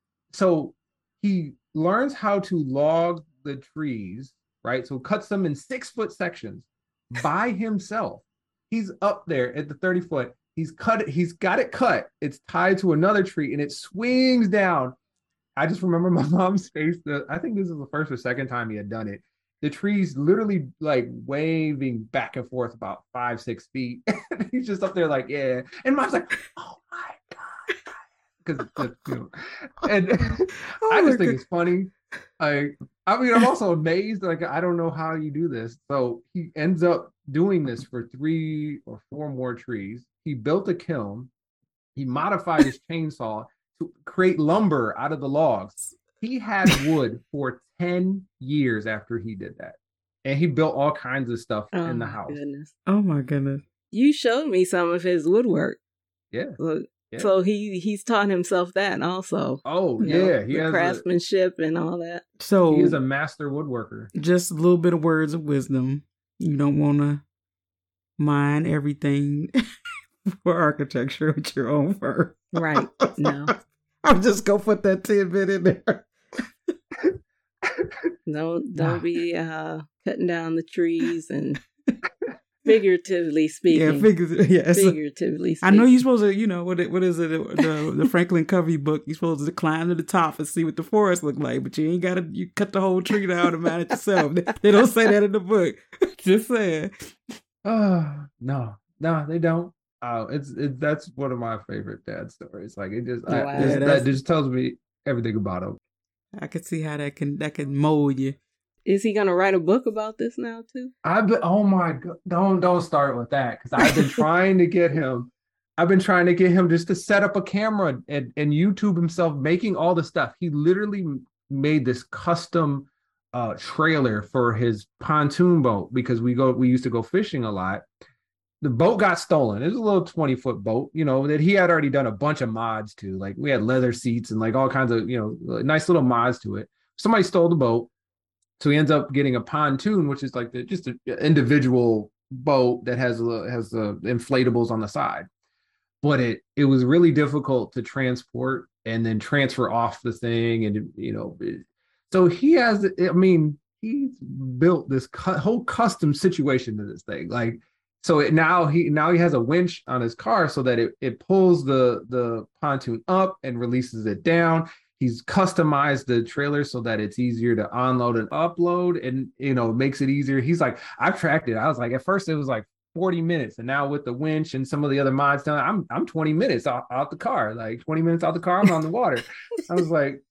So he learns how to log the trees, right? So cuts them in six foot sections by himself. He's up there at the thirty foot. He's cut it. He's got it cut. It's tied to another tree and it swings down. I just remember my mom's face. The, I think this is the first or second time he had done it. The tree's literally like waving back and forth about five, six feet. He's just up there like, yeah. And mom's like, oh my God. Because, you know, and oh I just think God. It's funny. I, I mean, I'm also amazed. Like, I don't know how you do this. So he ends up doing this for three or four more trees. He built a kiln. He modified his chainsaw to create lumber out of the logs. He had wood for ten years after he did that. And he built all kinds of stuff oh in the house. Goodness. Oh my goodness. You showed me some of his woodwork. Yeah. Look, yeah. So he he's taught himself that also. Oh, you yeah. Know, he has craftsmanship a, and all that. So he is a master woodworker. Just a little bit of words of wisdom. You don't want to mine everything for architecture with your own firm. Right. No. I'm just gonna put that tidbit in there. Don't don't be uh, cutting down the trees and figuratively speaking. Yeah, figuratively. Yes. Figuratively I speaking. know you're supposed to, you know, what it, what is it? The, the Franklin Covey book. You're supposed to climb to the top and see what the forest look like, but you ain't got to. You cut the whole tree down and manage yourself. They, they don't say that in the book. Just saying. Oh no, no, they don't. Oh, it's it, that's one of my favorite dad stories. Like it just, I, Wow. this- Yeah, that just tells me everything about him. I can see how that can that can mold you. Is he gonna write a book about this now too? I've been, oh my god, don't don't start with that because I've been trying to get him. I've been trying to get him just to set up a camera and, and YouTube himself making all the stuff. He literally made this custom uh, trailer for his pontoon boat because we go we used to go fishing a lot. The boat got stolen. It was a little twenty foot boat, you know, that he had already done a bunch of mods to. Like we had leather seats and like all kinds of, you know, nice little mods to it. Somebody stole the boat. So he ends up getting a pontoon, which is like the, just an individual boat that has a, has the inflatables on the side. But it it was really difficult to transport and then transfer off the thing. And, you know, it, so he has, I mean, he's built this cu- whole custom situation to this thing. Like, so it, now he now he has a winch on his car so that it, it pulls the, the pontoon up and releases it down. He's customized the trailer so that it's easier to unload and upload and, you know, makes it easier. He's like, I've tracked it. I was like, at first it was like forty minutes. And now with the winch and some of the other mods done, I'm I'm twenty minutes out, out the car, like twenty minutes out the car. I'm on the water. I was like,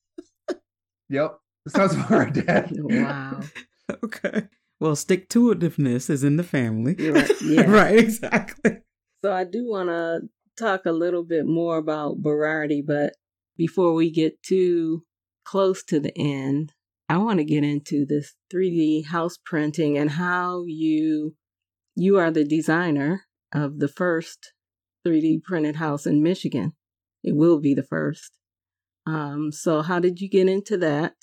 yep, this sounds about right, Dad. Wow. Okay. Well, stick to itiveness is in the family. Right. Yeah. Right, exactly. So I do want to talk a little bit more about Berardi, but before we get too close to the end, I want to get into this three D house printing and how you you are the designer of the first three D printed house in Michigan. It will be the first. Um, so how did you get into that?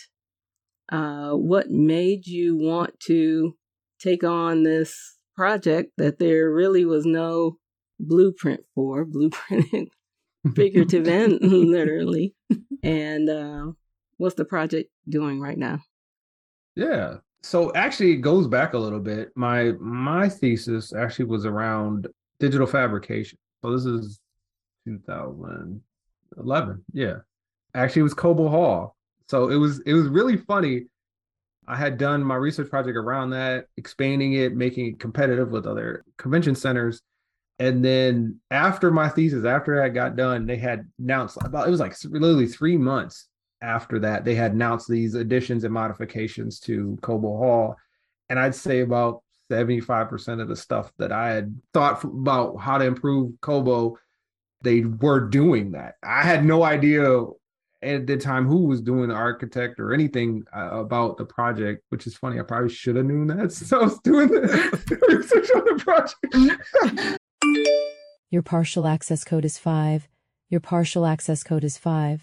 Uh, what made you want to take on this project that there really was no blueprint for, blueprinted figurative and literally. And uh, what's the project doing right now? Yeah. So actually it goes back a little bit. My my thesis actually was around digital fabrication. So this is two thousand eleven. Yeah. Actually it was Cobo Hall. So it was it was really funny. I had done my research project around that, expanding it, making it competitive with other convention centers. And then after my thesis, after I got done, they had announced about, it was like literally three months after that, they had announced these additions and modifications to Cobo Hall. And I'd say about seventy-five percent of the stuff that I had thought about how to improve Cobo, they were doing that. I had no idea at the time who was doing the architect or anything uh, about the project, which is funny. I probably should have known that since I was doing the research on the project. Your partial access code is five. Your partial access code is five.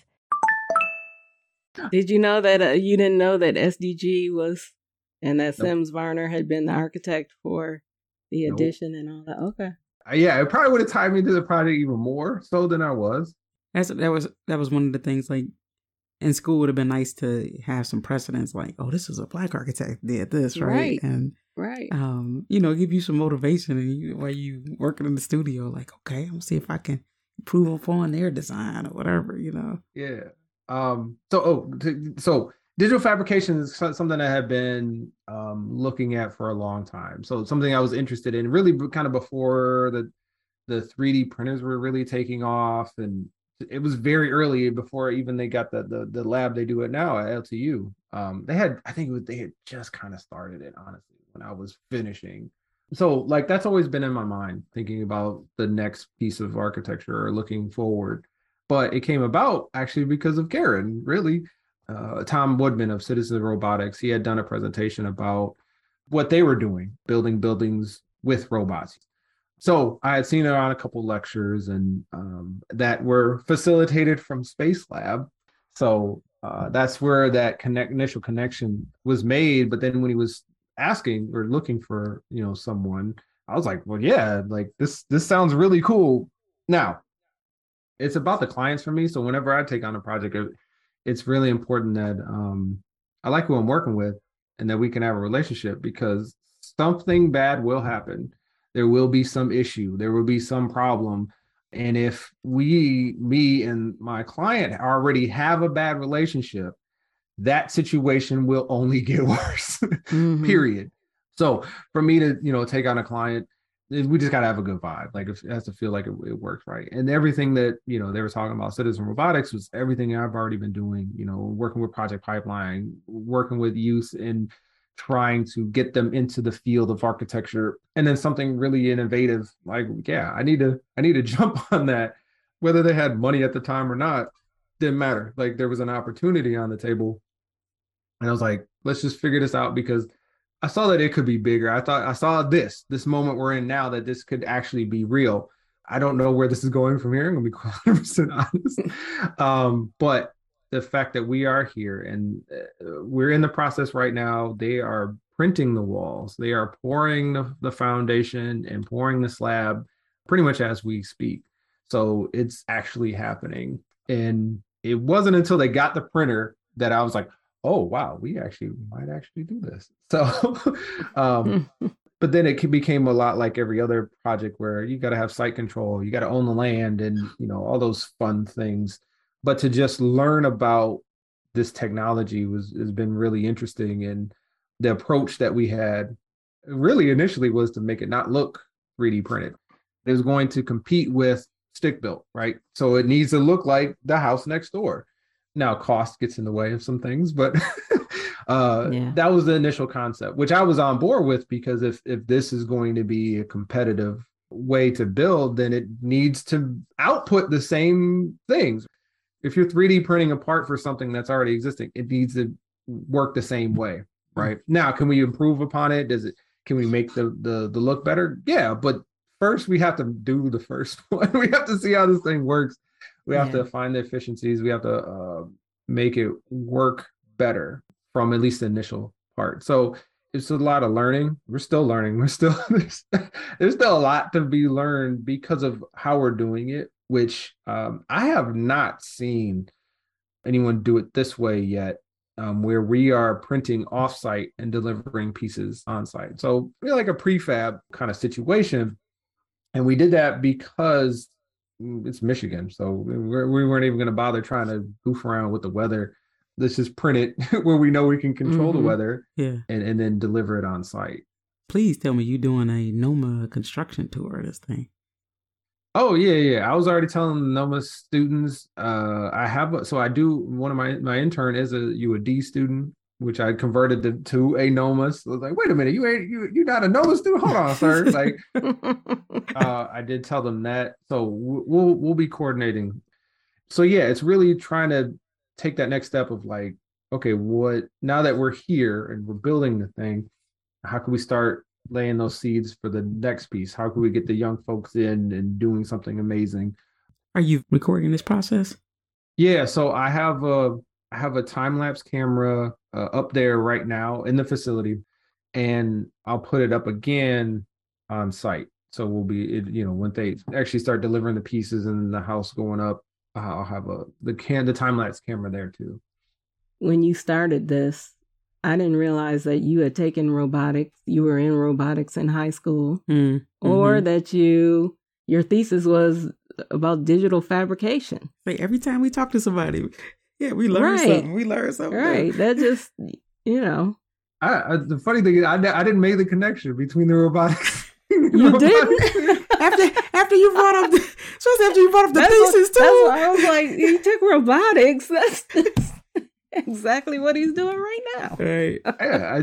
Did you know that uh, you didn't know that S D G was, and that Nope. Sims Varner had been the architect for the Nope. addition and all that? Okay. Uh, yeah, it probably would have tied me to the project even more so than I was. That's that was that was one of the things. Like in school, would have been nice to have some precedents. Like, oh, this is a black architect did this, right? Right. And Right. um, you know, give you some motivation, and you, while you working in the studio, like, okay, I'm gonna see if I can improve upon their design or whatever, you know. Yeah. Um. So, oh, t- so digital fabrication is so- something I have been um looking at for a long time. So something I was interested in, really, b- kind of before the the three D printers were really taking off, and it was very early before even they got the the, the lab they do it now at L T U. Um, they had, I think it was, they had just kind of started it, honestly, when I was finishing. So like that's always been in my mind, thinking about the next piece of architecture or looking forward. But it came about actually because of Karen, really. Uh, Tom Woodman of Citizen Robotics, he had done a presentation about what they were doing, building buildings with robots. So I had seen it on a couple lectures and um, that were facilitated from Space Lab. So uh, that's where that connect initial connection was made. But then when he was asking or looking for, you know, someone, I was like, well, yeah, like this, this sounds really cool. Now, it's about the clients for me. So whenever I take on a project, it, it's really important that um, I like who I'm working with and that we can have a relationship, because something bad will happen. There will be some issue. There will be some problem. And if we, me and my client already have a bad relationship, that situation will only get worse, mm-hmm. period. So for me to, you know, take on a client, we just got to have a good vibe. Like it has to feel like it, it works right. And everything that, you know, they were talking about Citizen Robotics was everything I've already been doing, you know, working with Project Pipeline, working with youth and trying to get them into the field of architecture. And then something really innovative, like, yeah, I need to, I need to jump on that. Whether they had money at the time or not, didn't matter. Like there was an opportunity on the table. And I was like, let's just figure this out, because I saw that it could be bigger. I thought I saw this, this moment we're in now, that this could actually be real. I don't know where this is going from here. I'm going to be one hundred percent honest. Um, but the fact that we are here and uh, we're in the process right now, they are printing the walls. They are pouring the, the foundation and pouring the slab pretty much as we speak. So it's actually happening. And it wasn't until they got the printer that I was like, oh, wow, we actually might actually do this. So, um, but then it became a lot like every other project where you got to have site control, you got to own the land and, you know, all those fun things. But to just learn about this technology was has been really interesting. And the approach that we had really initially was to make it not look three D printed. It was going to compete with stick built, right? So it needs to look like the house next door. Now cost gets in the way of some things, but uh, yeah. that was the initial concept, which I was on board with, because if if this is going to be a competitive way to build, then it needs to output the same things. If you're three D printing a part for something that's already existing, it needs to work the same way, right? Mm-hmm. Now, can we improve upon it? Does it? Can we make the the the look better? Yeah, but first we have to do the first one. We have to see how this thing works. We have yeah. to find the efficiencies. We have to uh, make it work better from at least the initial part. So it's a lot of learning. We're still learning. We're still there's, there's still a lot to be learned because of how we're doing it, which um, I have not seen anyone do it this way yet, um, where we are printing offsite and delivering pieces on site. So we're like a prefab kind of situation. And we did that because it's Michigan, so we're, we weren't even going to bother trying to goof around with the weather. Let's just print it where we know we can control mm-hmm. the weather, yeah, and, and then deliver it on site. Please tell me you're doing a NOMA construction tour of this thing. Oh yeah, yeah. I was already telling the NOMA students. Uh, I have a, so I do. One of my my intern is a U A D student, which I converted to, to a NOMA. So I was like, wait a minute, you ain't you you not a NOMA student? Hold on, sir. Like, uh, I did tell them that. So we'll we'll be coordinating. So yeah, it's really trying to take that next step of like, okay, what now that we're here and we're building the thing, how can we start laying those seeds for the next piece? How can we get the young folks in and doing something amazing? Are you recording this process? Yeah. So I have a I have a time lapse camera uh, up there right now in the facility, and I'll put it up again on site. So we'll be, it, you know, when they actually start delivering the pieces and the house going up, I'll have a the can the time lapse camera there too. When you started this, I didn't realize that you had taken robotics. You were in robotics in high school, mm-hmm. or that you your thesis was about digital fabrication. Like every time we talk to somebody, yeah, we learn right. something. We learn something. Right. That just, you know. I, I, the funny thing is, I, I didn't make the connection between the robotics. You robotics. Didn't? after after you brought up the, just after you brought up the that's thesis what, too. That's why I was like, he took robotics. That's, that's exactly what he's doing right now. Right. Yeah. I,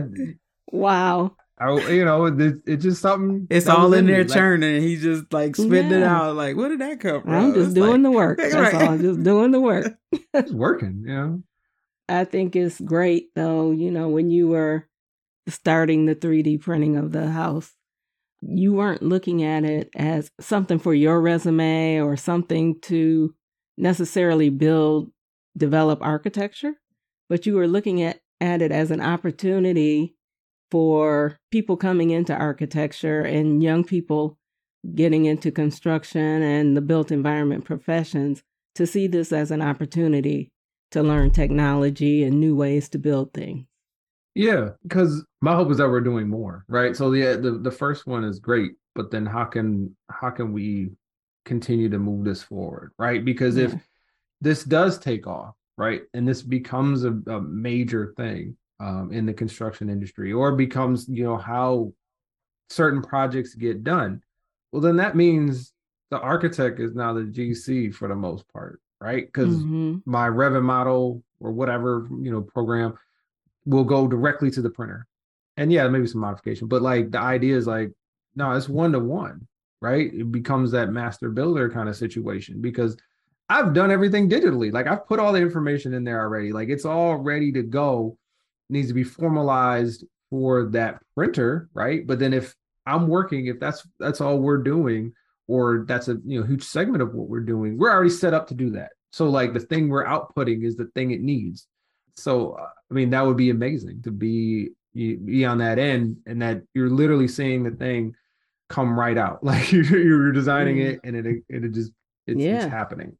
wow. I, you know, it, it's just something. It's all in there churning. Like, he's just like spitting yeah. it out. Like, where did that come from? I'm just it's doing like, the work. That's right. all. I'm just doing the work. It's working, you know. I think it's great, though, you know, when you were starting the three D printing of the house, you weren't looking at it as something for your resume or something to necessarily build, develop architecture, but you were looking at, at it as an opportunity for people coming into architecture and young people getting into construction and the built environment professions to see this as an opportunity to learn technology and new ways to build things. Yeah, because my hope is that we're doing more, right? So yeah, the, the first one is great, but then how can how can we continue to move this forward, right? Because yeah. if this does take off, right, and this becomes a, a major thing um, in the construction industry, or becomes, you know, how certain projects get done, well, then that means the architect is now the G C for the most part, right? Because mm-hmm. my Revit model or whatever, you know, program will go directly to the printer. And yeah, maybe some modification, but like the idea is like, no, it's one to one, right? It becomes that master builder kind of situation because I've done everything digitally. Like I've put all the information in there already. Like it's all ready to go. It needs to be formalized for that printer, right? But then if I'm working, if that's that's all we're doing, or that's a you know huge segment of what we're doing, we're already set up to do that. So like the thing we're outputting is the thing it needs. So I mean that would be amazing to be be on that end, and that you're literally seeing the thing come right out. Like you're, you're designing mm. it, and it it, it just it's, yeah. it's happening.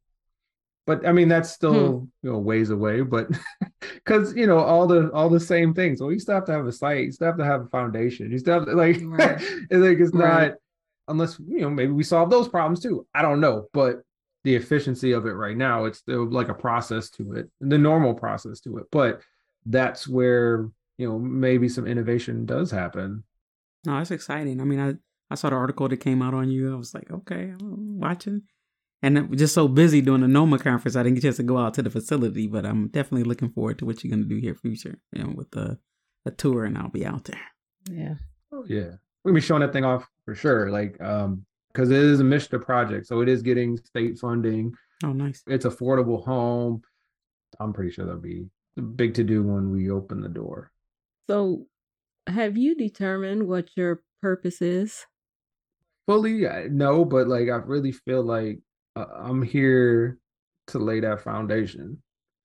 But I mean that's still hmm. you know ways away. But because you know all the all the same things. So you still have to have a site. You still have to have a foundation. You still have to, like right. it's like it's right. not unless you know maybe we solve those problems too. I don't know, but the efficiency of it right now, it's still like a process to it, the normal process to it. But that's where you know maybe some innovation does happen. No, it's exciting. I mean, I I saw the article that came out on you. I was like, okay, I'm watching. And I'm just so busy doing the NOMA conference, I didn't get a chance to go out to the facility, but I'm definitely looking forward to what you're going to do here future, you know, with the, the tour, and I'll be out there. Yeah. Oh, yeah. We'll be showing that thing off for sure. Like, um, because it is a MSHDA project, so it is getting state funding. Oh, nice. It's affordable home. I'm pretty sure that'll be a big to do when we open the door. So have you determined what your purpose is? Fully, no, but like, I really feel like Uh, I'm here to lay that foundation.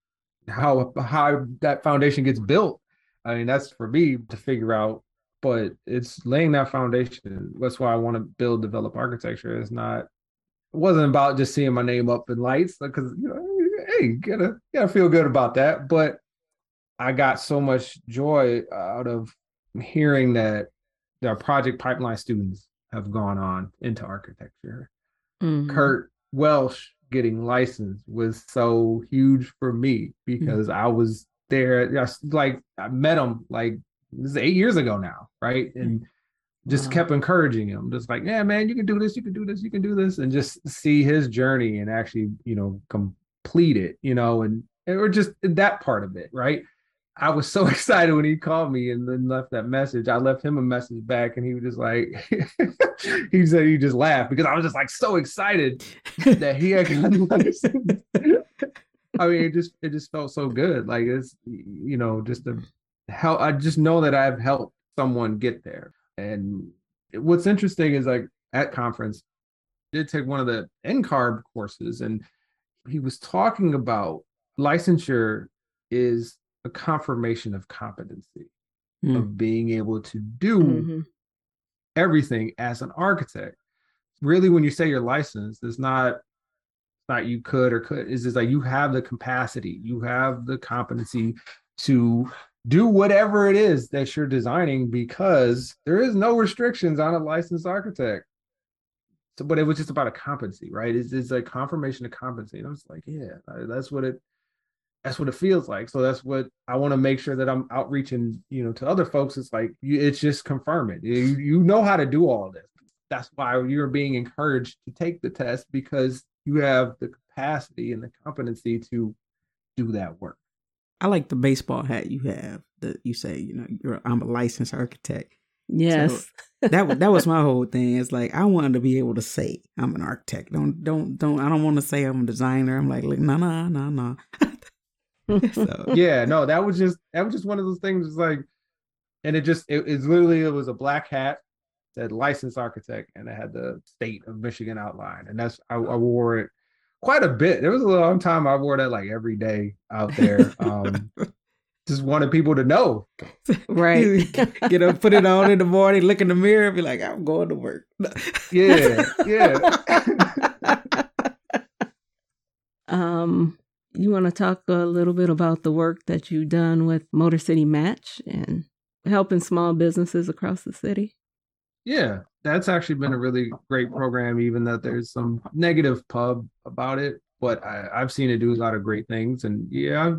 How how that foundation gets built, I mean, that's for me to figure out. But it's laying that foundation. That's why I want to build, develop architecture. It's not. It wasn't about just seeing my name up in lights, because you know, hey, you gotta gotta feel good about that. But I got so much joy out of hearing that the project pipeline students have gone on into architecture. Mm-hmm. Kurt Welsh getting licensed was so huge for me because mm-hmm. I was there. Like I met him like this is eight years ago now, right? And just wow. kept encouraging him, just like, yeah, man, you can do this, you can do this, you can do this, and just see his journey and actually, you know, complete it, you know, and or just that part of it, right? I was so excited when he called me and then left that message. I left him a message back, and he was just like, he said he just laughed because I was just like so excited that he had gotten licensed. I mean, it just it just felt so good. Like it's you know just to help. I just know that I've helped someone get there. And what's interesting is like at conference, I did take one of the N C A R B courses, and he was talking about licensure is a confirmation of competency, mm. of being able to do mm-hmm. everything as an architect. Really, when you say you're licensed, it's not, it's not you could or could. It's just like you have the capacity, you have the competency to do whatever it is that you're designing, because there is no restrictions on a licensed architect. So, but it was just about a competency, right? It's, it's a confirmation of competency. And I was like, yeah, that's what it That's what it feels like. So that's what I want to make sure that I'm outreaching, you know, to other folks. It's like, you, it's just confirm it. You, you know how to do all of this. That's why you're being encouraged to take the test, because you have the capacity and the competency to do that work. I like the baseball hat you have that you say, you know, you're, I'm a licensed architect. Yes. So that, that was my whole thing. It's like, I wanted to be able to say I'm an architect. Don't, don't, don't, I don't want to say I'm a designer. I'm like, no, no, no, no. So yeah, no, that was just that was just one of those things. It's like, and it just it, it's literally it was a black hat, said licensed architect, and it had the state of Michigan outline, and that's I, I wore it quite a bit. There was a long time I wore that like every day out there. Um, just wanted people to know. Right. Get up, put it on in the morning, look in the mirror, and be like, I'm going to work. Yeah, yeah. um, you want to talk a little bit about the work that you've done with Motor City Match and helping small businesses across the city? Yeah, that's actually been a really great program, even though there's some negative pub about it. But I, I've seen it do a lot of great things. And yeah,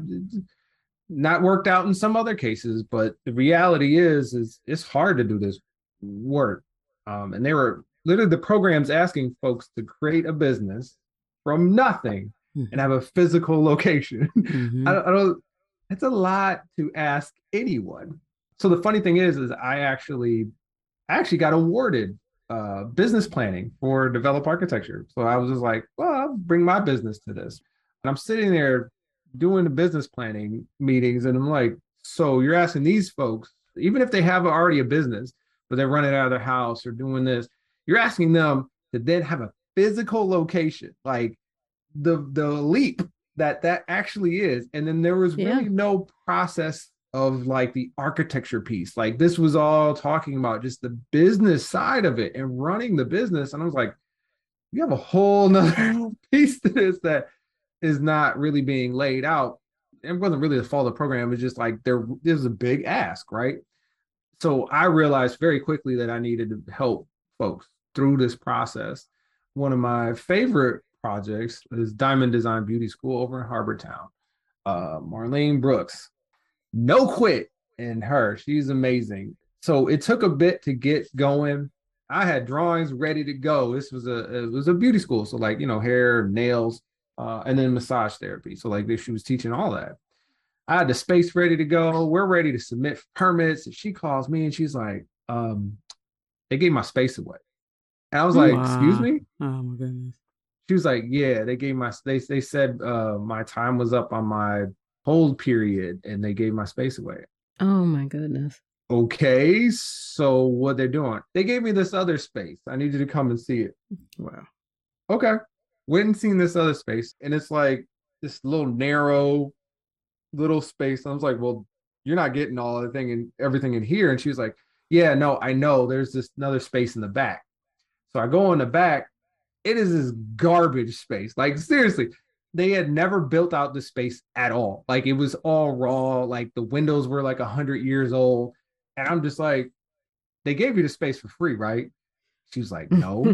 not worked out in some other cases. But the reality is, is it's hard to do this work. Um, and they were literally the programs asking folks to create a business from nothing mm-hmm. and have a physical location. Mm-hmm. I, I don't, it's a lot to ask anyone. So the funny thing is, is I actually, I actually got awarded uh, business planning for develop architecture. So I was just like, well, I'll bring my business to this. And I'm sitting there doing the business planning meetings. And I'm like, so you're asking these folks, even if they have already a business, but they're running out of their house or doing this, you're asking them to then have a physical location, like the, the leap that that actually is. And then there was really yeah. no process of like the architecture piece. Like this was all talking about just the business side of it and running the business. And I was like, you have a whole nother piece to this that is not really being laid out. It wasn't really the fault of the program. It's just like there is a big ask, right? So I realized very quickly that I needed to help folks through this process. One of my favorite projects is Diamond Design Beauty School over in Harbor Town. Uh, Marlene Brooks. No quit in her. She's amazing. So it took a bit to get going. I had drawings ready to go. This was a it was a beauty school. So like, you know, hair, nails, uh, and then massage therapy. So like she was teaching all that. I had the space ready to go. We're ready to submit permits. And she calls me and she's like, um, they gave my space away. And I was like, wow. Excuse me? Oh my goodness. She was like, yeah, they gave my they they said uh, my time was up on my hold period and they gave my space away. Oh my goodness. Okay, so what they're doing? They gave me this other space. I need you to come and see it. Wow. Okay. Went and seen this other space and it's like this little narrow little space. I was like, well, you're not getting all the thing and everything in here. And she was like, yeah, no, I know there's this another space in the back. So I go in the back. It is this garbage space. Like seriously. They had never built out the space at all. Like it was all raw. Like the windows were like a hundred years old. And I'm just like, they gave you the space for free, right? She was like, no,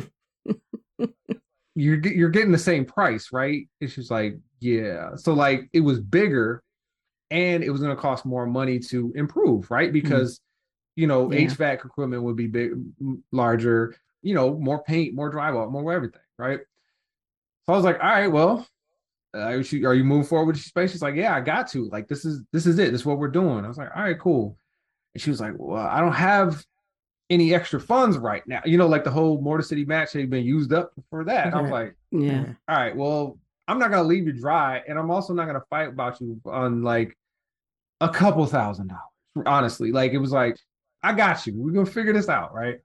you're, you're getting the same price, right? And she was like, yeah. So like it was bigger and it was going to cost more money to improve, right? Because, mm-hmm. you know, yeah. H V A C equipment would be big, larger, you know, more paint, more drywall, more everything, right? So I was like, all right, well, Uh, are you moving forward with your space? She's like, yeah, I got to. Like, this is this is it. This is what we're doing. I was like, all right, cool. And she was like, well, I don't have any extra funds right now. You know, like the whole Motor City Match had been used up for that. And I was like, yeah. All right, well, I'm not gonna leave you dry, and I'm also not gonna fight about you on like a couple thousand dollars. Honestly, like it was like, I got you. We're gonna figure this out, right?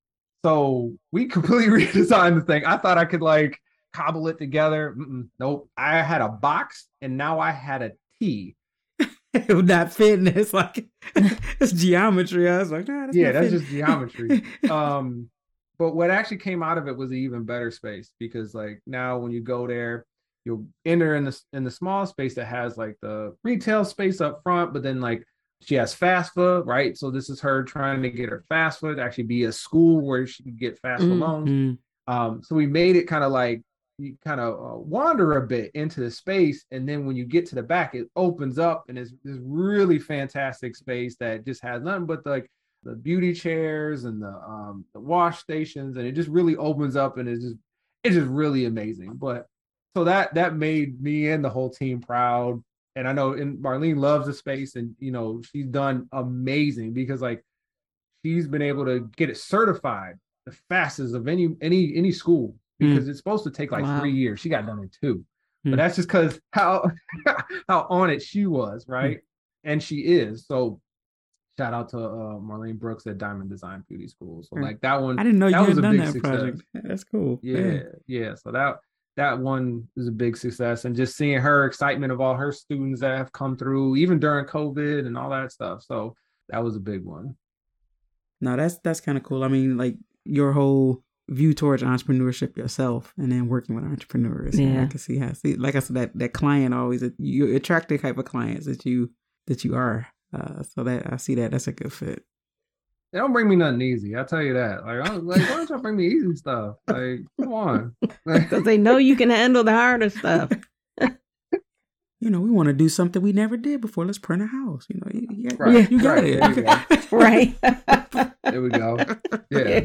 So we completely redesigned the thing. I thought I could like cobble it together. Mm-mm, nope. I had a box and now I had a T. It would not fit in. It's like it's geometry. I was like, nah, that's yeah, that's just geometry. um, but what actually came out of it was an even better space because like now when you go there, you'll enter in the in the small space that has like the retail space up front, but then like she has FAFSA, right? So this is her trying to get her FAFSA to actually be a school where she can get FAFSA mm-hmm. loans. Um, so we made it kind of like you kind of uh, wander a bit into the space. And then when you get to the back, it opens up and it's this really fantastic space that just has nothing but the, like the beauty chairs and the, um, the wash stations. And it just really opens up and it's just, it's just really amazing. But so that, that made me and the whole team proud. And I know and Marlene loves the space and, you know, she's done amazing because like she's been able to get it certified the fastest of any, any, any school. Because mm. it's supposed to take like wow. three years. She got done in two. Mm. But that's just because how how on it she was, right? Mm. And she is. So shout out to uh, Marlene Brooks at Diamond Design Beauty School. So like that one, I didn't know that you was had a done big that success. project. That's cool. Yeah, yeah, yeah. So that that one was a big success. And just seeing her excitement of all her students that have come through, even during COVID and all that stuff. So that was a big one. No, that's that's kind of cool. I mean, like your whole view towards entrepreneurship yourself, and then working with entrepreneurs. Yeah, I can see how. See, like I said, that that client always you attract the type of clients that you that you are. Uh, so that I see that that's a good fit. They don't bring me nothing easy. I tell you that. Like, I was like, why don't y'all bring me easy stuff? Like, come on. Because they know you can handle the harder stuff. You know, we want to do something we never did before. Let's print a house. You know, you, you, right. you got right. it. There you go. Right. There we go. Yeah.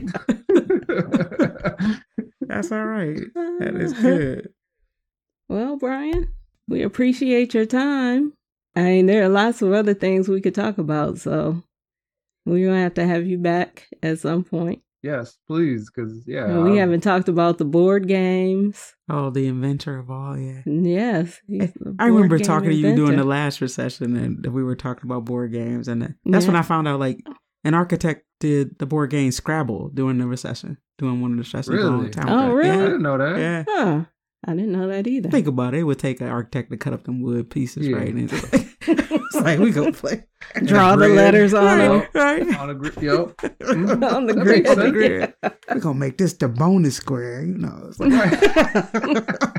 That's all right. That is good. Well, Brian, we appreciate your time. I mean, there are lots of other things we could talk about, so we're going to have to have you back at some point. Yes, please, because, yeah. And we I'll... haven't talked about the board games. Oh, the inventor of all, yeah. Yes. I remember talking to you inventor. during the last recession, and we were talking about board games, and that's yeah. when I found out, like, an architect did the board game Scrabble during the recession, doing one of the recessions. Really? Oh, really? Yeah. I didn't know that. Yeah. Huh. I didn't know that either. Think about it. It would take an architect to cut up them wood pieces, yeah. right? And it's like, it's like we go play. Draw the letters on them. Right. On the grid. Yep. Mm-hmm. On the grid. On the grid. We're going to make this the bonus square, you know. It's like,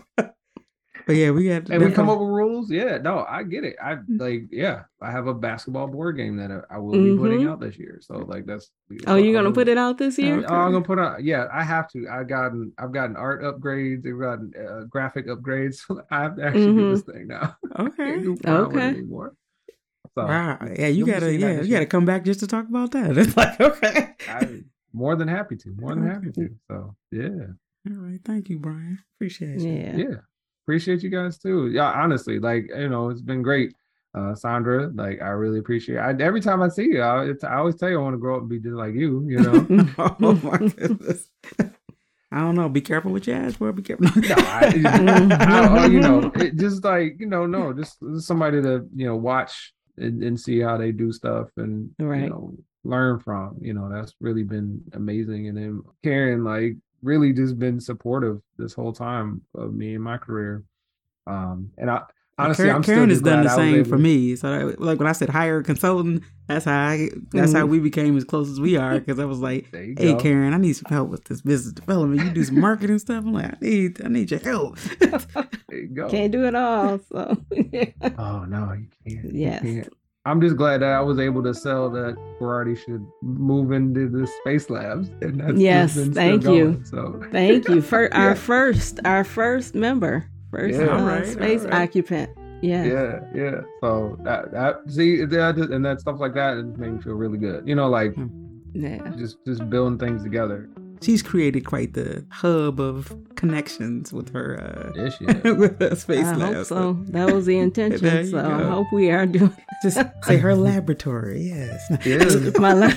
but yeah, we got. And we come up with rules. Yeah, no, I get it. I like, yeah, I have a basketball board game that I, I will mm-hmm. be putting out this year. So like, that's. Oh, you're gonna put it out this year? Okay. Oh, I'm gonna put out. Yeah, I have to. I gotten. I've gotten art upgrades. I've gotten uh, graphic upgrades. I have to actually mm-hmm. do this thing now. Okay. Okay. So, wow. Yeah, you gotta. Yeah, you gotta come back just to talk about that. It's like, okay. I'm more than happy to. More than happy to. So yeah. All right. Thank you, Brian. Appreciate it. Yeah. Yeah. Appreciate you guys too. Yeah, honestly, like, you know, it's been great. Uh, Sandra, like, I really appreciate it. I, every time I see you, I, it's, I always tell you I want to grow up and be just like you, you know? Oh my goodness. I don't know. Be careful with your ass, bro. Be careful. No, I, I, you know, it just like, you know, no, just, just somebody to, you know, watch and, and see how they do stuff and, right. you know, learn from, you know, that's really been amazing. And then Karen, like, really just been supportive this whole time of me and my career. Um, and I honestly, Karen, I'm Karen has done the same for to... me. So I, like when I said hire a consultant, that's how I, that's mm-hmm. how we became as close as we are. Because I was like, hey, go. Karen, I need some help with this business development. You do some marketing stuff. I'm like, I need, I need your help. There you go. Can't do it all. So. Oh no, you can't. Yes. You can't. I'm just glad that I was able to sell that Berardi should move into the space labs. And that's yes, thank you. Going, so. Thank you for yeah. our first, our first member, first yeah, uh, right, space right. occupant. Yeah, yeah, yeah. So that, that see, that, and that stuff like that, it made me feel really good. You know, like yeah, just just building things together. She's created quite the hub of connections with her, uh, yes, yeah. with her space I lab. Hope so that was the intention. So go. I hope we are doing. Just say her laboratory. Yes. Yeah. My lab.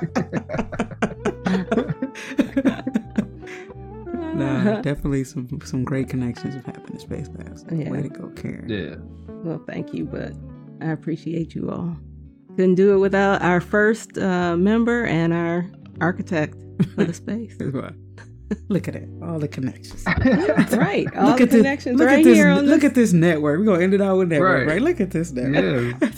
Nah, definitely some some great connections have happened in space labs. Yeah. Way to go, Karen. Yeah. Well, thank you, but I appreciate you all. Couldn't do it without our first uh, member and our architect for the space. Look at it, all the connections. Right, all look the at connections this, look right at this, here. On look this. at this network. We're gonna end it out with network, right? right? Look at this network. Yeah.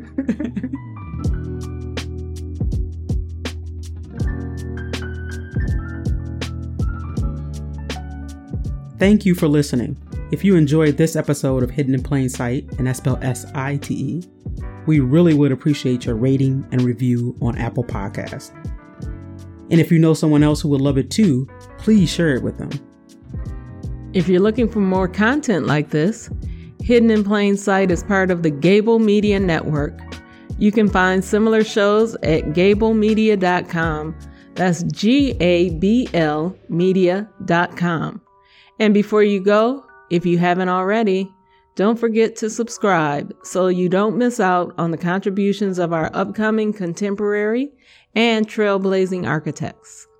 Thank you for listening. If you enjoyed this episode of Hidden in Plain Sight, and that's spelled S I T E, we really would appreciate your rating and review on Apple Podcasts. And if you know someone else who would love it too, please share it with them. If you're looking for more content like this, Hidden in Plain Sight is part of the Gable Media Network. You can find similar shows at gable media dot com. That's G A B L media dot com. And before you go, if you haven't already, don't forget to subscribe so you don't miss out on the contributions of our upcoming contemporary and trailblazing architects.